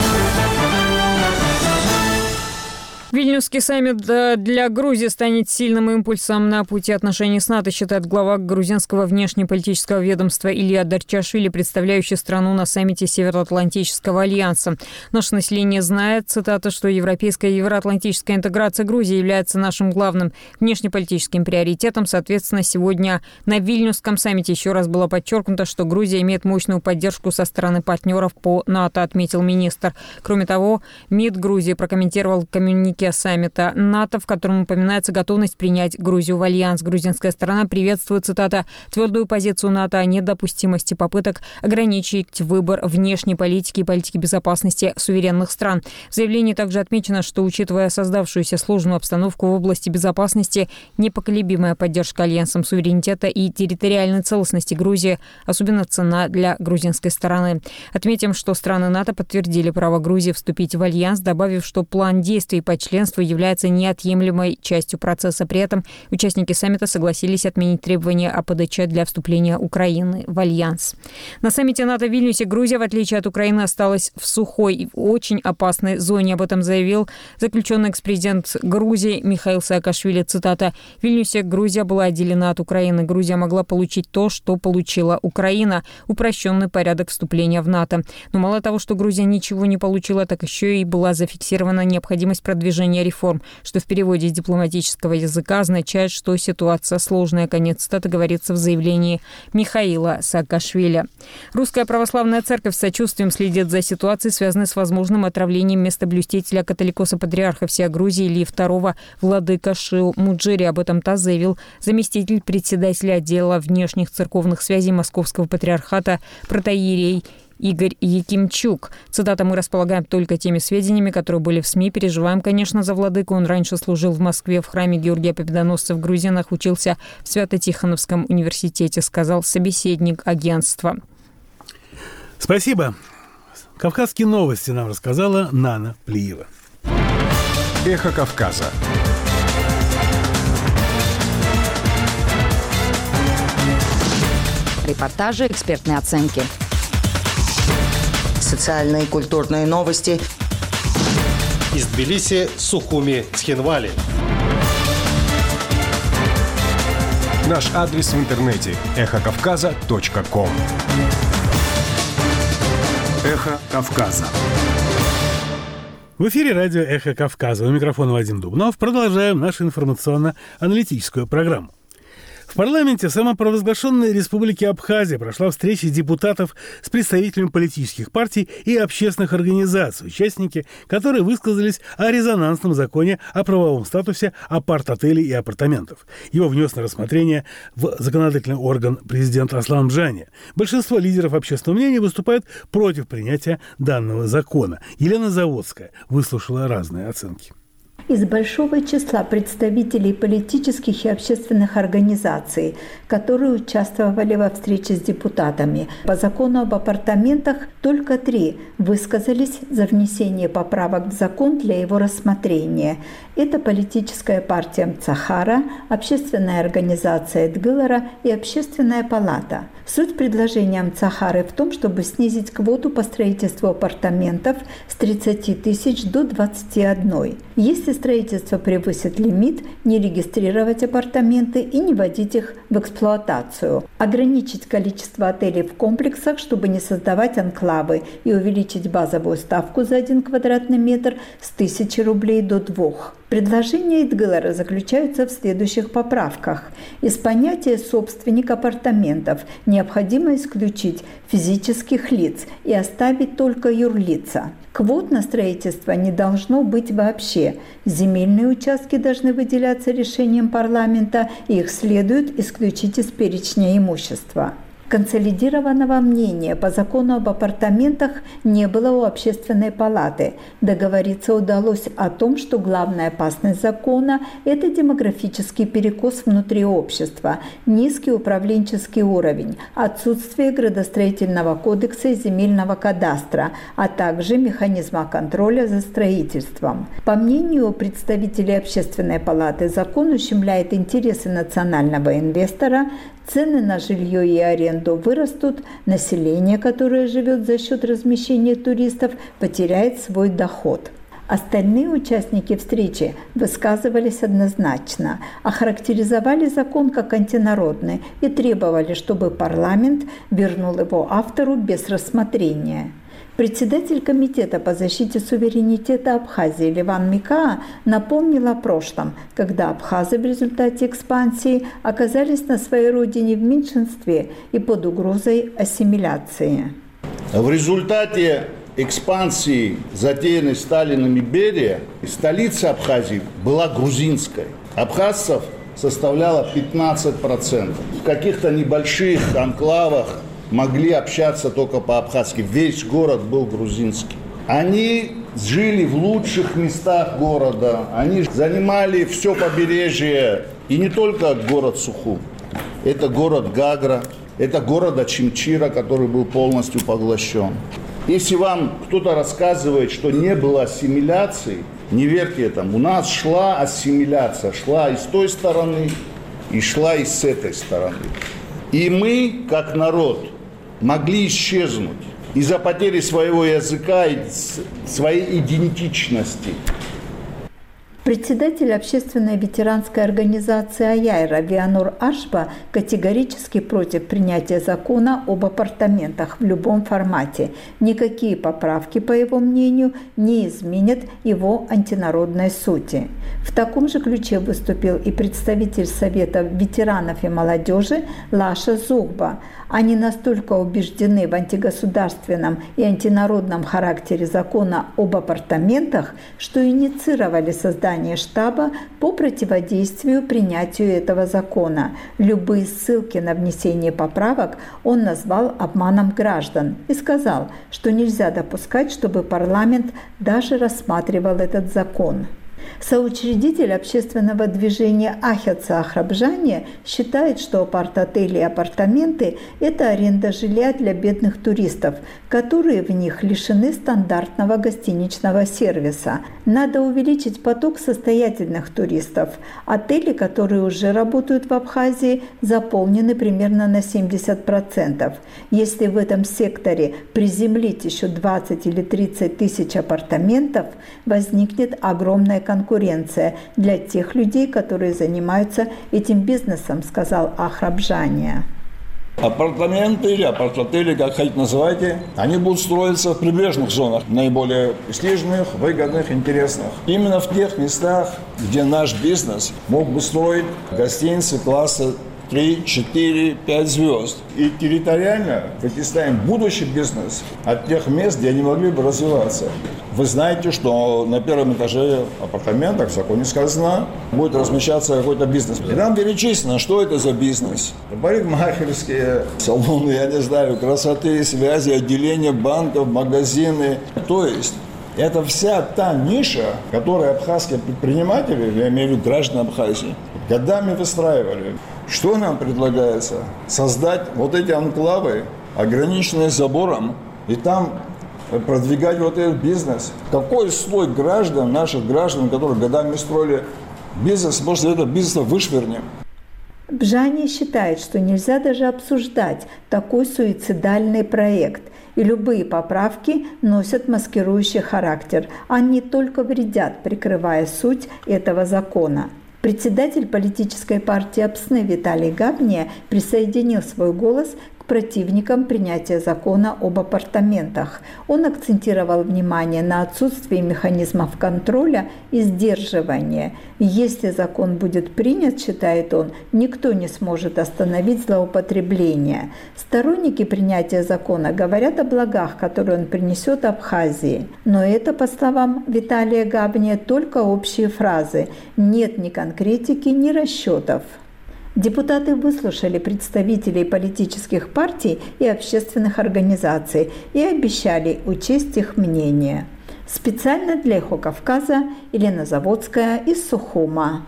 Вильнюсский саммит для Грузии станет сильным импульсом на пути отношений с НАТО, считает глава грузинского внешнеполитического ведомства Илья Дарчашвили, представляющий страну на саммите Североатлантического альянса. Наше население знает, цитата, что европейская и евроатлантическая интеграция Грузии является нашим главным внешнеполитическим приоритетом. Соответственно, сегодня на Вильнюсском саммите еще раз было подчеркнуто, что Грузия имеет мощную поддержку со стороны партнеров по НАТО, отметил министр. Кроме того, МИД Грузии прокомментировал коммюнике саммита НАТО, в котором упоминается готовность принять Грузию в альянс. Грузинская сторона приветствует, цитата, твердую позицию НАТО о недопустимости попыток ограничить выбор внешней политики и политики безопасности суверенных стран. В заявлении также отмечено, что, учитывая создавшуюся сложную обстановку в области безопасности, непоколебимая поддержка альянсом суверенитета и территориальной целостности Грузии особенно ценна для грузинской стороны. Отметим, что страны НАТО подтвердили право Грузии вступить в альянс, добавив, что план действий по членству является неотъемлемой частью процесса. При этом участники саммита согласились отменить требования о ПДЧ для вступления Украины в альянс. На саммите НАТО в Вильнюсе Грузия, в отличие от Украины, осталась в сухой и очень опасной зоне. Об этом заявил заключенный экс-президент Грузии Михаил Саакашвили. Цитата: «В Вильнюсе Грузия была отделена от Украины. Грузия могла получить то, что получила Украина – упрощенный порядок вступления в НАТО. Но мало того, что Грузия ничего не получила, так еще и была зафиксирована необходимость продвижения реформ, что в переводе с дипломатического языка означает, что ситуация сложная». Конец цитаты говорится в заявлении Михаила Саакашвили. Русская православная церковь с сочувствием следит за ситуацией, связанной с возможным отравлением местоблюстителя католикоса-патриарха всея Грузии Ильи второго владыка Шиу Муджири. Об этом ТАСС заявил заместитель председателя отдела внешних церковных связей Московского патриархата протоиерей Игорь Якимчук. Цитата: «Мы располагаем только теми сведениями, которые были в СМИ. Переживаем, конечно, за владыку. Он раньше служил в Москве в храме Георгия Победоносца в Грузинах, учился в Свято-Тихоновском университете», сказал собеседник агентства. Спасибо. Кавказские новости нам рассказала Нана Плиева. Эхо Кавказа. Репортажи, экспертные оценки. Социальные и культурные новости. Из Тбилиси, Сухуми, Цхинвали. Наш адрес в интернете – эхо кавказа точка ком. Эхо Кавказа. В эфире радио «Эхо Кавказа». У микрофона Вадим Дубнов. Продолжаем нашу информационно-аналитическую программу. В парламенте самопровозглашенной Республики Абхазия прошла встреча депутатов с представителями политических партий и общественных организаций, участники которой высказались о резонансном законе о правовом статусе апарт-отелей и апартаментов. Его внес на рассмотрение в законодательный орган президент Аслан Бжани. Большинство лидеров общественного мнения выступают против принятия данного закона. Елена Заводская выслушала разные оценки. из большого числа представителей политических и общественных организаций, которые участвовали во встрече с депутатами. По закону об апартаментах только три высказались за внесение поправок в закон для его рассмотрения. Это политическая партия Мцахара, общественная организация Эдгылара и общественная палата. Суть предложения Мцахары в том, чтобы снизить квоту по строительству апартаментов с тридцати тысяч до двадцати одной. Если строительство превысит лимит, не регистрировать апартаменты и не вводить их в эксплуатацию. Ограничить количество отелей в комплексах, чтобы не создавать анклавы, и увеличить базовую ставку за один квадратный метр с тысячи рублей до двух. Предложения Эдгылара заключаются в следующих поправках. Из понятия «собственник апартаментов» необходимо исключить физических лиц и оставить только юрлица. Квот на строительство не должно быть вообще. Земельные участки должны выделяться решением парламента, и их следует исключить из перечня имущества. Консолидированного мнения по закону об апартаментах не было у общественной палаты. Договориться удалось о том, что главная опасность закона – это демографический перекос внутри общества, низкий управленческий уровень, отсутствие градостроительного кодекса и земельного кадастра, а также механизма контроля за строительством. По мнению представителей общественной палаты, закон ущемляет интересы национального инвестора, цены на жилье и аренду вырастут, население, которое живет за счет размещения туристов, потеряет свой доход. Остальные участники встречи высказывались однозначно, охарактеризовали закон как антинародный и требовали, чтобы парламент вернул его автору без рассмотрения. Председатель Комитета по защите суверенитета Абхазии Леван Микаа напомнил о прошлом, когда абхазы в результате экспансии оказались на своей родине в меньшинстве и под угрозой ассимиляции. В результате экспансии, затеянной Сталином и Берия, столица Абхазии была грузинской. Абхазцев составляло пятнадцать процентов. В каких-то небольших анклавах могли общаться только по-абхазски. Весь город был грузинский. Они жили в лучших местах города. Они занимали все побережье. И не только город Сухум. Это город Гагра. Это город Ачимчира, который был полностью поглощен. Если вам кто-то рассказывает, что не было ассимиляции, не верьте этому. У нас шла ассимиляция. Шла и с той стороны, и шла и с этой стороны. И мы, как народ, могли исчезнуть из-за потери своего языка и своей идентичности. Председатель общественной ветеранской организации «Аяйра» Вианур Ашба категорически против принятия закона об апартаментах в любом формате. Никакие поправки, по его мнению, не изменят его антинародной сути. В таком же ключе выступил и представитель Совета ветеранов и молодежи Лаша Зугба. Они настолько убеждены в антигосударственном и антинародном характере закона об апартаментах, что инициировали создание штаба по противодействию принятию этого закона. Любые ссылки на внесение поправок он назвал обманом граждан и сказал, что нельзя допускать, чтобы парламент даже рассматривал этот закон. Соучредитель общественного движения Ахятса Ахрабжания считает, что апарт-отели и апартаменты – это аренда жилья для бедных туристов, которые в них лишены стандартного гостиничного сервиса. Надо увеличить поток состоятельных туристов. Отели, которые уже работают в Абхазии, заполнены примерно на семьдесят процентов. Если в этом секторе приземлить еще двадцать или тридцать тысяч апартаментов, возникнет огромная конкуренция. конкуренция для тех людей, которые занимаются этим бизнесом, сказал Ахрабжания. Апартаменты или апарт-отели, как хотите называйте, они будут строиться в прибрежных зонах, наиболее престижных, выгодных, интересных. Именно в тех местах, где наш бизнес мог бы строить гостиницы класса три, четыре, пять звезд. И территориально вытесняем будущий бизнес от тех мест, где они могли бы развиваться. Вы знаете, что на первом этаже апартаментов, в законе сказано, будет размещаться какой-то бизнес. И там перечислено, что это за бизнес. Парикмахерские, салоны, я не знаю, красоты, связи, отделения банков, магазины. То есть Это вся та ниша, которую абхазские предприниматели, я имею в виду граждан Абхазии, годами выстраивали. Что нам предлагается? Создать вот эти анклавы, ограниченные забором, и там продвигать вот этот бизнес. Какой слой граждан, наших граждан, которые годами строили бизнес, после этого бизнеса вышвырнем? Бжани считает, что нельзя даже обсуждать такой суицидальный проект, и любые поправки носят маскирующий характер, они только вредят, прикрывая суть этого закона. Председатель политической партии Апсны Виталий Габния присоединил свой голос к противникам принятия закона об апартаментах. Он акцентировал внимание на отсутствии механизмов контроля и сдерживания. Если закон будет принят, считает он, никто не сможет остановить злоупотребление. Сторонники принятия закона говорят о благах, которые он принесет Абхазии. Но это, по словам Виталия Габния, только общие фразы. Нет ни конкретики, ни расчетов. Депутаты выслушали представителей политических партий и общественных организаций и обещали учесть их мнение. Специально для «Эхо Кавказа» Елена Заводская из Сухума.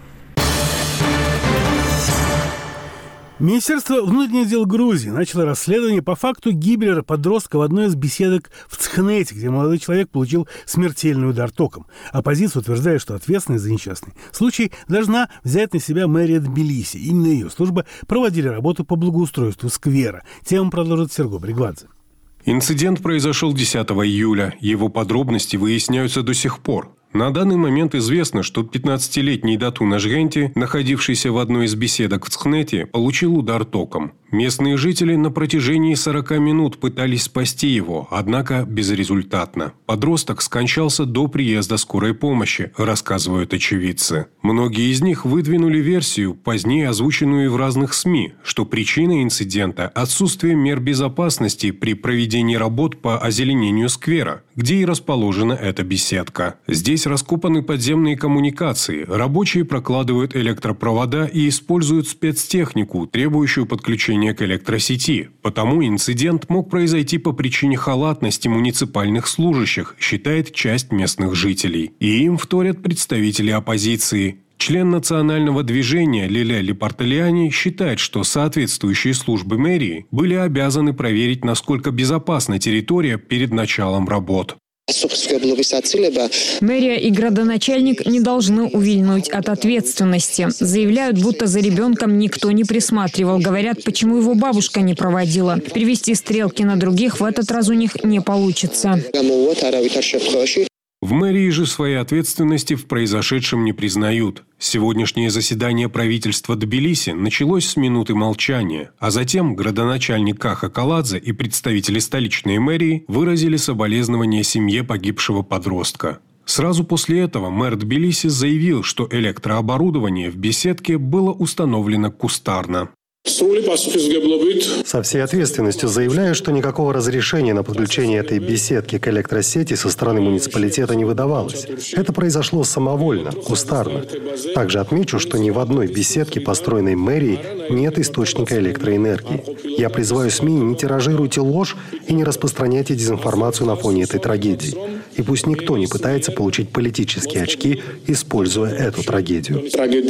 Министерство внутренних дел Грузии начало расследование по факту гибели подростка в одной из беседок в Цхнете, где молодой человек получил смертельный удар током. Оппозиция утверждает, что ответственность за несчастный случай должна взять на себя мэрия Тбилиси. Именно ее службы проводили работу по благоустройству сквера. Тему продолжит Серго Бригвадзе. Инцидент произошел десятого июля. Его подробности выясняются до сих пор. На данный момент известно, что пятнадцатилетний Дату Нажгенти, находившийся в одной из беседок в Цхнете, получил удар током. Местные жители на протяжении сорока минут пытались спасти его, однако безрезультатно. Подросток скончался до приезда скорой помощи, рассказывают очевидцы. Многие из них выдвинули версию, позднее озвученную в разных СМИ, что причина инцидента – отсутствие мер безопасности при проведении работ по озеленению сквера, где и расположена эта беседка. Здесь раскопаны подземные коммуникации, рабочие прокладывают электропровода и используют спецтехнику, требующую подключения к электросети. Потому инцидент мог произойти по причине халатности муниципальных служащих, считает часть местных жителей. И им вторят представители оппозиции. Член национального движения Лиля Липарталиани считает, что соответствующие службы мэрии были обязаны проверить, насколько безопасна территория перед началом работ. Мэрия и градоначальник не должны увильнуть от ответственности. Заявляют, будто за ребенком никто не присматривал. Говорят, почему его бабушка не проводила. Перевести стрелки на других в этот раз у них не получится. В мэрии же своей ответственности в произошедшем не признают. Сегодняшнее заседание правительства Тбилиси началось с минуты молчания, а затем градоначальник Каха Каладзе и представители столичной мэрии выразили соболезнования семье погибшего подростка. Сразу после этого мэр Тбилиси заявил, что электрооборудование в беседке было установлено кустарно. Со всей ответственностью заявляю, что никакого разрешения на подключение этой беседки к электросети со стороны муниципалитета не выдавалось. Это произошло самовольно, кустарно. Также отмечу, что ни в одной беседке, построенной мэрией, нет источника электроэнергии. Я призываю СМИ: не тиражируйте ложь и не распространяйте дезинформацию на фоне этой трагедии. И пусть никто не пытается получить политические очки, используя эту трагедию.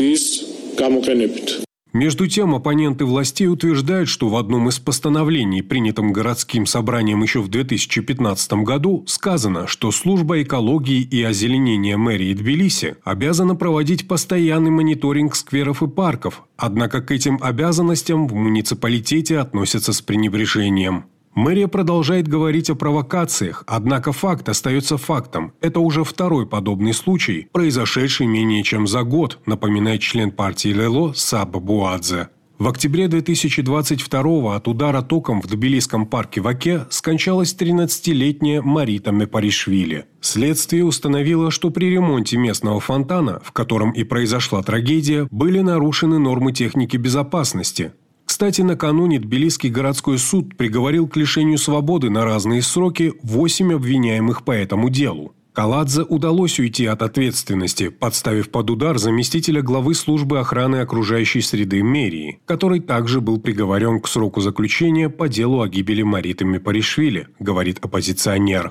Между тем, оппоненты властей утверждают, что в одном из постановлений, принятом городским собранием еще в две тысячи пятнадцатом году, сказано, что служба экологии и озеленения мэрии Тбилиси обязана проводить постоянный мониторинг скверов и парков, однако к этим обязанностям в муниципалитете относятся с пренебрежением. Мэрия продолжает говорить о провокациях, однако факт остается фактом. Это уже второй подобный случай, произошедший менее чем за год, напоминает член партии Лело Саба Буадзе. В октябре две тысячи двадцать второго от удара током в Тбилисском парке Ваке скончалась тринадцатилетняя Марита Мепаришвили. Следствие установило, что при ремонте местного фонтана, в котором и произошла трагедия, были нарушены нормы техники безопасности. Кстати, накануне Тбилисский городской суд приговорил к лишению свободы на разные сроки восемь обвиняемых по этому делу. Каладзе удалось уйти от ответственности, подставив под удар заместителя главы службы охраны окружающей среды мэрии, который также был приговорен к сроку заключения по делу о гибели Мариты Мепаришвили, говорит оппозиционер.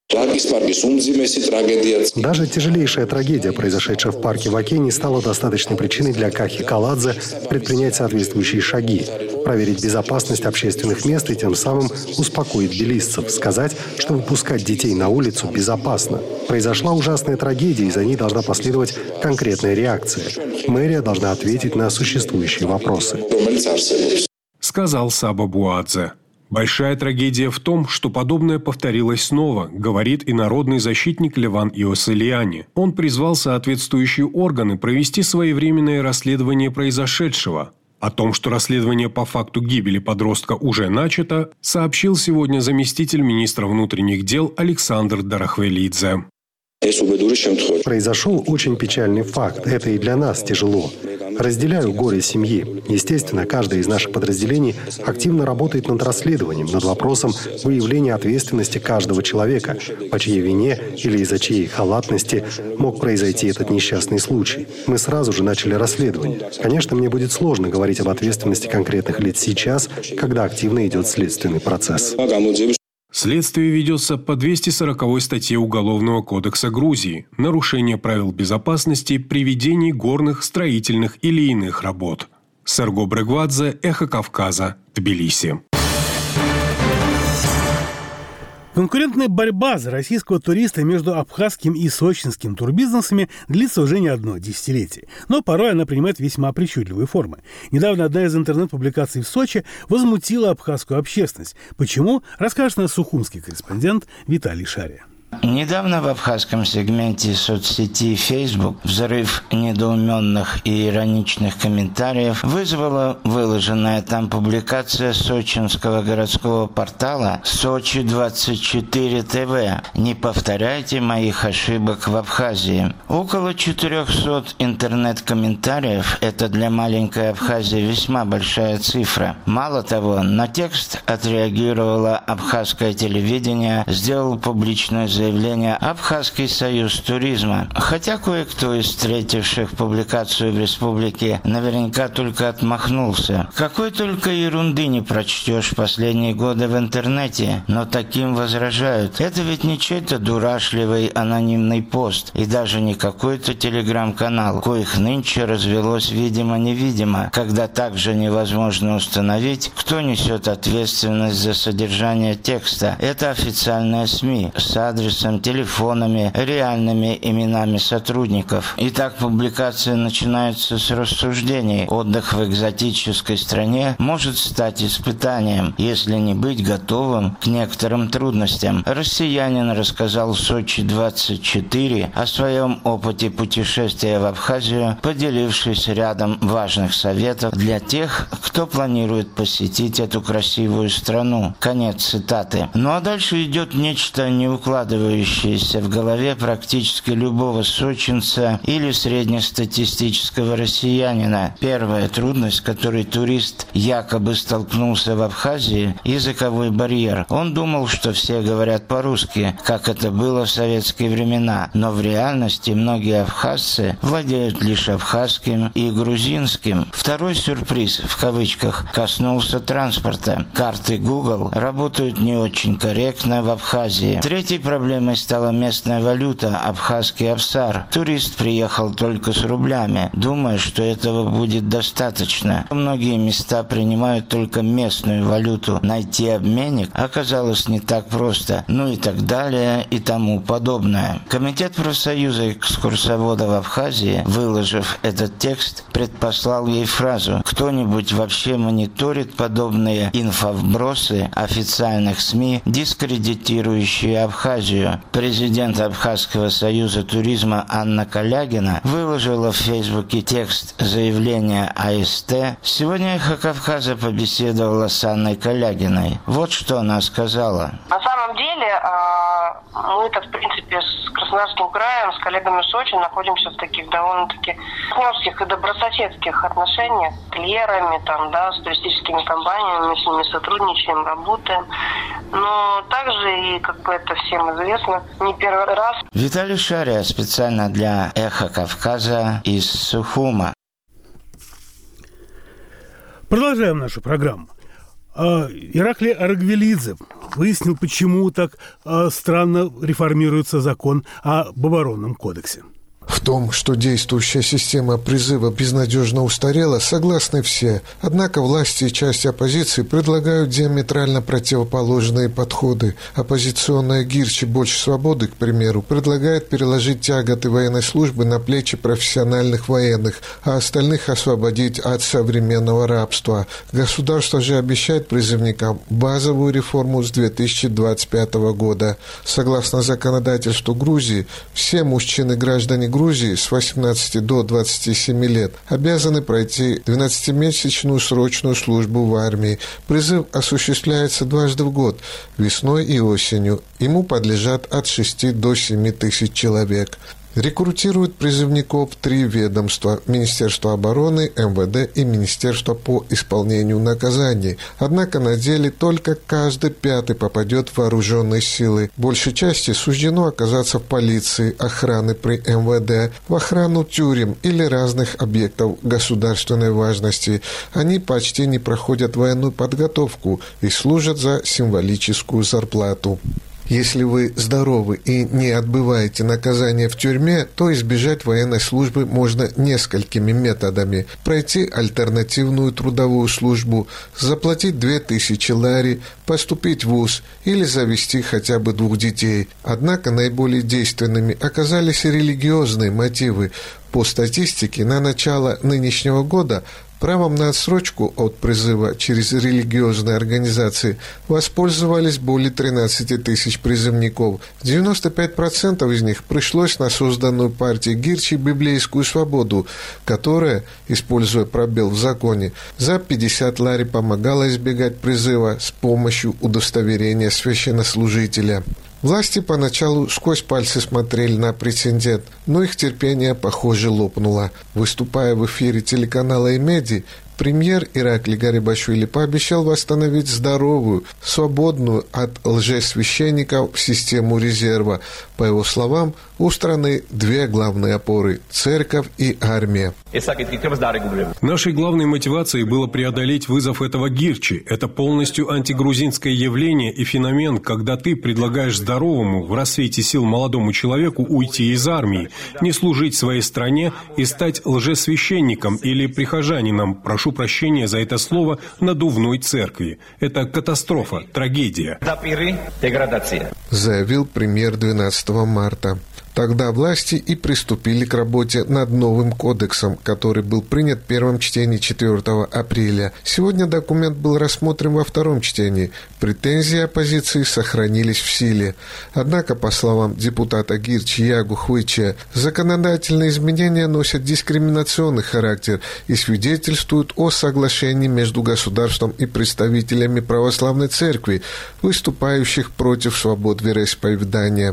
Даже тяжелейшая трагедия, произошедшая в парке Ваке, не стала достаточной причиной для Кахи Каладзе предпринять соответствующие шаги, проверить безопасность общественных мест и тем самым успокоить тбилисцев, сказать, что выпускать детей на улицу безопасно. Произошла ужасная трагедия, и за ней должна последовать конкретная реакция. Мэрия должна ответить на существующие вопросы. Сказал Саба Буадзе. Большая трагедия в том, что подобное повторилось снова, говорит и народный защитник Леван Иосилиани. Он призвал соответствующие органы провести своевременное расследование произошедшего. О том, что расследование по факту гибели подростка уже начато, сообщил сегодня заместитель министра внутренних дел Александр Дарахвелидзе. Произошел очень печальный факт. Это и для нас тяжело. Разделяю горе семьи. Естественно, каждое из наших подразделений активно работает над расследованием, над вопросом выявления ответственности каждого человека, по чьей вине или из-за чьей халатности мог произойти этот несчастный случай. Мы сразу же начали расследование. Конечно, мне будет сложно говорить об ответственности конкретных лиц сейчас, когда активно идет следственный процесс. Следствие ведется по двести сороковой статье Уголовного кодекса Грузии «Нарушение правил безопасности при ведении горных, строительных или иных работ». Серго Брегвадзе, Эхо Кавказа, Тбилиси. Конкурентная борьба за российского туриста между абхазским и сочинским турбизнесами длится уже не одно десятилетие. Но порой она принимает весьма причудливые формы. Недавно одна из интернет-публикаций в Сочи возмутила абхазскую общественность. Почему? Расскажет наш сухумский корреспондент Виталий Шария. Недавно в абхазском сегменте соцсети Facebook взрыв недоуменных и ироничных комментариев вызвала выложенная там публикация сочинского городского портала Сочи двадцать четыре ТВ. Не повторяйте моих ошибок в Абхазии. Около четырехсот интернет-комментариев – это для маленькой Абхазии весьма большая цифра. Мало того, на текст отреагировало абхазское телевидение, сделал публичную заявление заявление Абхазский союз туризма. Хотя кое-кто из встретивших публикацию в республике наверняка только отмахнулся. Какой только ерунды не прочтешь в последние годы в интернете, но таким возражают. Это ведь не чей-то дурашливый анонимный пост и даже не какой-то телеграм-канал, коих нынче развелось видимо-невидимо, когда также невозможно установить, кто несет ответственность за содержание текста. Это официальные СМИ с адресом, телефонами, реальными именами сотрудников. Итак, публикация начинается с рассуждений. Отдых в экзотической стране может стать испытанием, если не быть готовым к некоторым трудностям. Россиянин рассказал Сочи двадцать четыре о своем опыте путешествия в Абхазию, поделившись рядом важных советов для тех, кто планирует посетить эту красивую страну. Конец цитаты. Ну а дальше идет нечто не укладывающееся в голове практически любого сочинца или среднестатистического россиянина. Первая трудность, с которой турист якобы столкнулся в Абхазии – языковой барьер. Он думал, что все говорят по-русски, как это было в советские времена, но в реальности многие абхазцы владеют лишь абхазским и грузинским. Второй сюрприз, в кавычках, коснулся транспорта. Карты Google работают не очень корректно в Абхазии. Третьей проблемой стала местная валюта – абхазский абсар. Турист приехал только с рублями, думая, что этого будет достаточно. Многие места принимают только местную валюту. Найти обменник оказалось не так просто. Ну и так далее и тому подобное. Комитет профсоюза экскурсоводов Абхазии, выложив этот текст, предпослал ей фразу: «Кто-нибудь вообще мониторит подобные инфовбросы официальных СМИ, дискредитирующие Абхазию?» Президент Абхазского союза туризма Анна Калягина выложила в Фейсбуке текст заявления АСТ. Сегодня Эхо Кавказа побеседовала с Анной Калягиной. Вот что она сказала. На самом деле, мы-то, в принципе, с Краснодарским краем, с коллегами Сочи находимся в таких довольно-таки партнерских и добрососедских отношениях с клиерами, там, да, с туристическими компаниями, мы с ними сотрудничаем, работаем. Но также, и как бы это всем известно, не первый раз. Виталий Шария специально для Эхо Кавказа из Сухума. Продолжаем нашу программу. Ираклий Аргвелидзе выяснил, почему так странно реформируется закон об оборонном кодексе. В том, что действующая система призыва безнадежно устарела, согласны все. Однако власти и часть оппозиции предлагают диаметрально противоположные подходы. Оппозиционная Гирчи «Больше свободы», к примеру, предлагает переложить тяготы военной службы на плечи профессиональных военных, а остальных освободить от современного рабства. Государство же обещает призывникам базовую реформу с две тысячи двадцать пятого года. Согласно законодательству Грузии, все мужчины-граждане Грузии Грузии с восемнадцати до двадцати семи лет обязаны пройти двенадцатимесячную срочную службу в армии. Призыв осуществляется дважды в год, весной и осенью. Ему подлежат от шести до семи тысяч человек. Рекрутируют призывников три ведомства – Министерство обороны, эм вэ дэ и Министерство по исполнению наказаний. Однако на деле только каждый пятый попадет в вооруженные силы. Большей части суждено оказаться в полиции, охраны при эм вэ дэ, в охрану тюрем или разных объектов государственной важности. Они почти не проходят военную подготовку и служат за символическую зарплату. Если вы здоровы и не отбываете наказание в тюрьме, то избежать военной службы можно несколькими методами. Пройти альтернативную трудовую службу, заплатить две тысячи лари, поступить в вуз или завести хотя бы двух детей. Однако наиболее действенными оказались религиозные мотивы. По статистике, на начало нынешнего года правом на отсрочку от призыва через религиозные организации воспользовались более тринадцати тысяч призывников. девяносто пять процентов из них пришлось на созданную партией Гирчи «Библейскую свободу», которая, используя пробел в законе, за пятьдесят лари помогала избегать призыва с помощью удостоверения священнослужителя. Власти поначалу сквозь пальцы смотрели на прецедент, но их терпение, похоже, лопнуло. Выступая в эфире телеканала «Эмеди», премьер Ираклий Гарибашвили пообещал восстановить здоровую, свободную от лжесвященников систему резерва. По его словам, у страны две главные опоры – церковь и армия. Нашей главной мотивацией было преодолеть вызов этого Гирчи. Это полностью антигрузинское явление и феномен, когда ты предлагаешь здоровому, в рассвете сил молодому человеку уйти из армии, не служить своей стране и стать лжесвященником или прихожанином, прошу прощения за это слово, надувной церкви. Это катастрофа, трагедия. Заявил премьер двенадцатого марта. Тогда власти и приступили к работе над новым кодексом, который был принят в первом чтении четвёртого апреля. Сегодня документ был рассмотрен во втором чтении. Претензии оппозиции сохранились в силе. Однако, по словам депутата Гирчи Ягу Хвыча, законодательные изменения носят дискриминационный характер и свидетельствуют о соглашении между государством и представителями православной церкви, выступающих против свобод вероисповедания.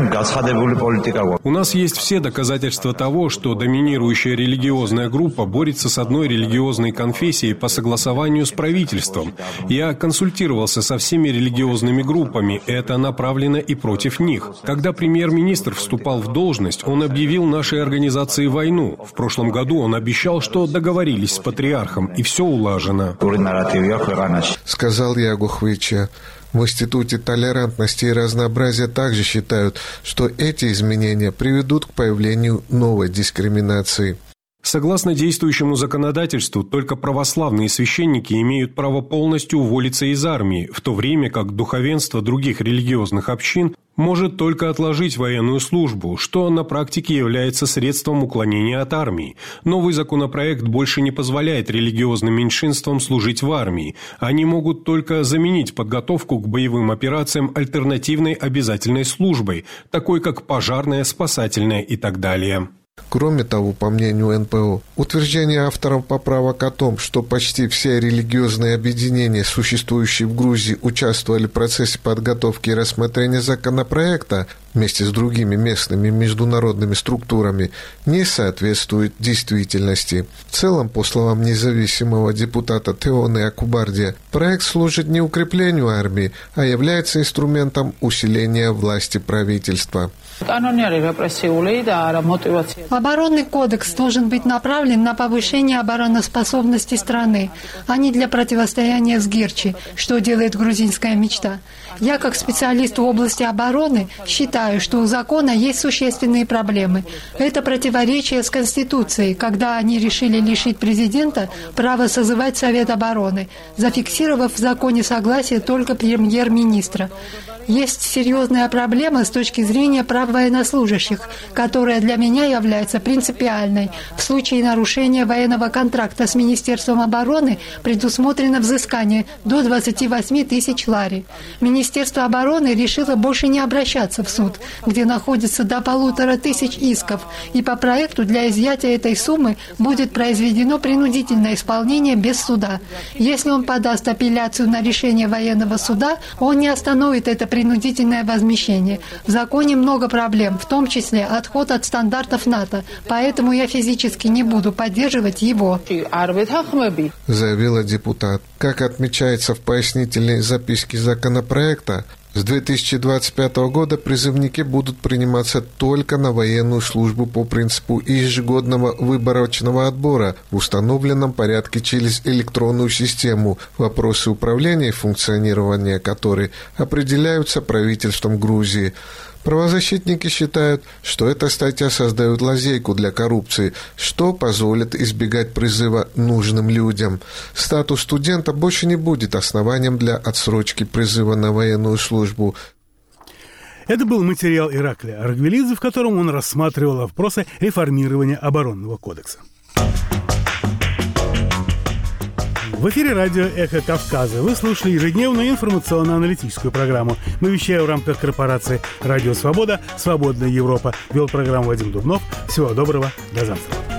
У нас есть все доказательства того, что доминирующая религиозная группа борется с одной религиозной конфессией по согласованию с правительством. Я консультировался со всеми религиозными группами, это направлено и против них. Когда премьер-министр вступал в должность, он объявил нашей организации войну. В прошлом году он обещал, что договорились с патриархом, и все улажено. Сказал Ягу Хвыча. В Институте толерантности и разнообразия также считают, что эти изменения приведут к появлению новой дискриминации. Согласно действующему законодательству, только православные священники имеют право полностью уволиться из армии, в то время как духовенство других религиозных общин может только отложить военную службу, что на практике является средством уклонения от армии. Новый законопроект больше не позволяет религиозным меньшинствам служить в армии. Они могут только заменить подготовку к боевым операциям альтернативной обязательной службой, такой как пожарная, спасательная и так далее. Кроме того, по мнению эн пэ о, утверждение авторов поправок о том, что почти все религиозные объединения, существующие в Грузии, участвовали в процессе подготовки и рассмотрения законопроекта, вместе с другими местными и международными структурами не соответствует действительности. В целом, по словам независимого депутата Теоны Акубардия, проект служит не укреплению армии, а является инструментом усиления власти правительства. Оборонный кодекс должен быть направлен на повышение обороноспособности страны, а не для противостояния с Герчи, что делает грузинская мечта. Я, как специалист в области обороны, считаю, что у закона есть существенные проблемы. Это противоречие с Конституцией, когда они решили лишить президента права созывать Совет обороны, зафиксировав в законе согласие только премьер-министра. Есть серьезная проблема с точки зрения прав военнослужащих, которая для меня является принципиальной. В случае нарушения военного контракта с Министерством обороны предусмотрено взыскание до двадцати восьми тысяч лари. Министерство обороны решило больше не обращаться в суд, где находится до полутора тысяч исков, и по проекту для изъятия этой суммы будет произведено принудительное исполнение без суда. Если он подаст апелляцию на решение военного суда, он не остановит это принудительное возмещение. В законе много проблем, в том числе отход от стандартов НАТО, поэтому я физически не буду поддерживать его. Заявила депутат. Как отмечается в пояснительной записке законопроекта, с две тысячи двадцать пятого года призывники будут приниматься только на военную службу по принципу ежегодного выборочного отбора в установленном порядке через электронную систему, вопросы управления и функционирования которой определяются правительством Грузии. Правозащитники считают, что эта статья создает лазейку для коррупции, что позволит избегать призыва нужным людям. Статус студента больше не будет основанием для отсрочки призыва на военную службу. Это был материал Ираклия Аргвелидзе, в котором он рассматривал вопросы реформирования оборонного кодекса. В эфире радио «Эхо Кавказа». Вы слушали ежедневную информационно-аналитическую программу. Мы вещаем в рамках корпорации «Радио Свобода», «Свободная Европа». Вел программу Вадим Дубнов. Всего доброго. До завтра.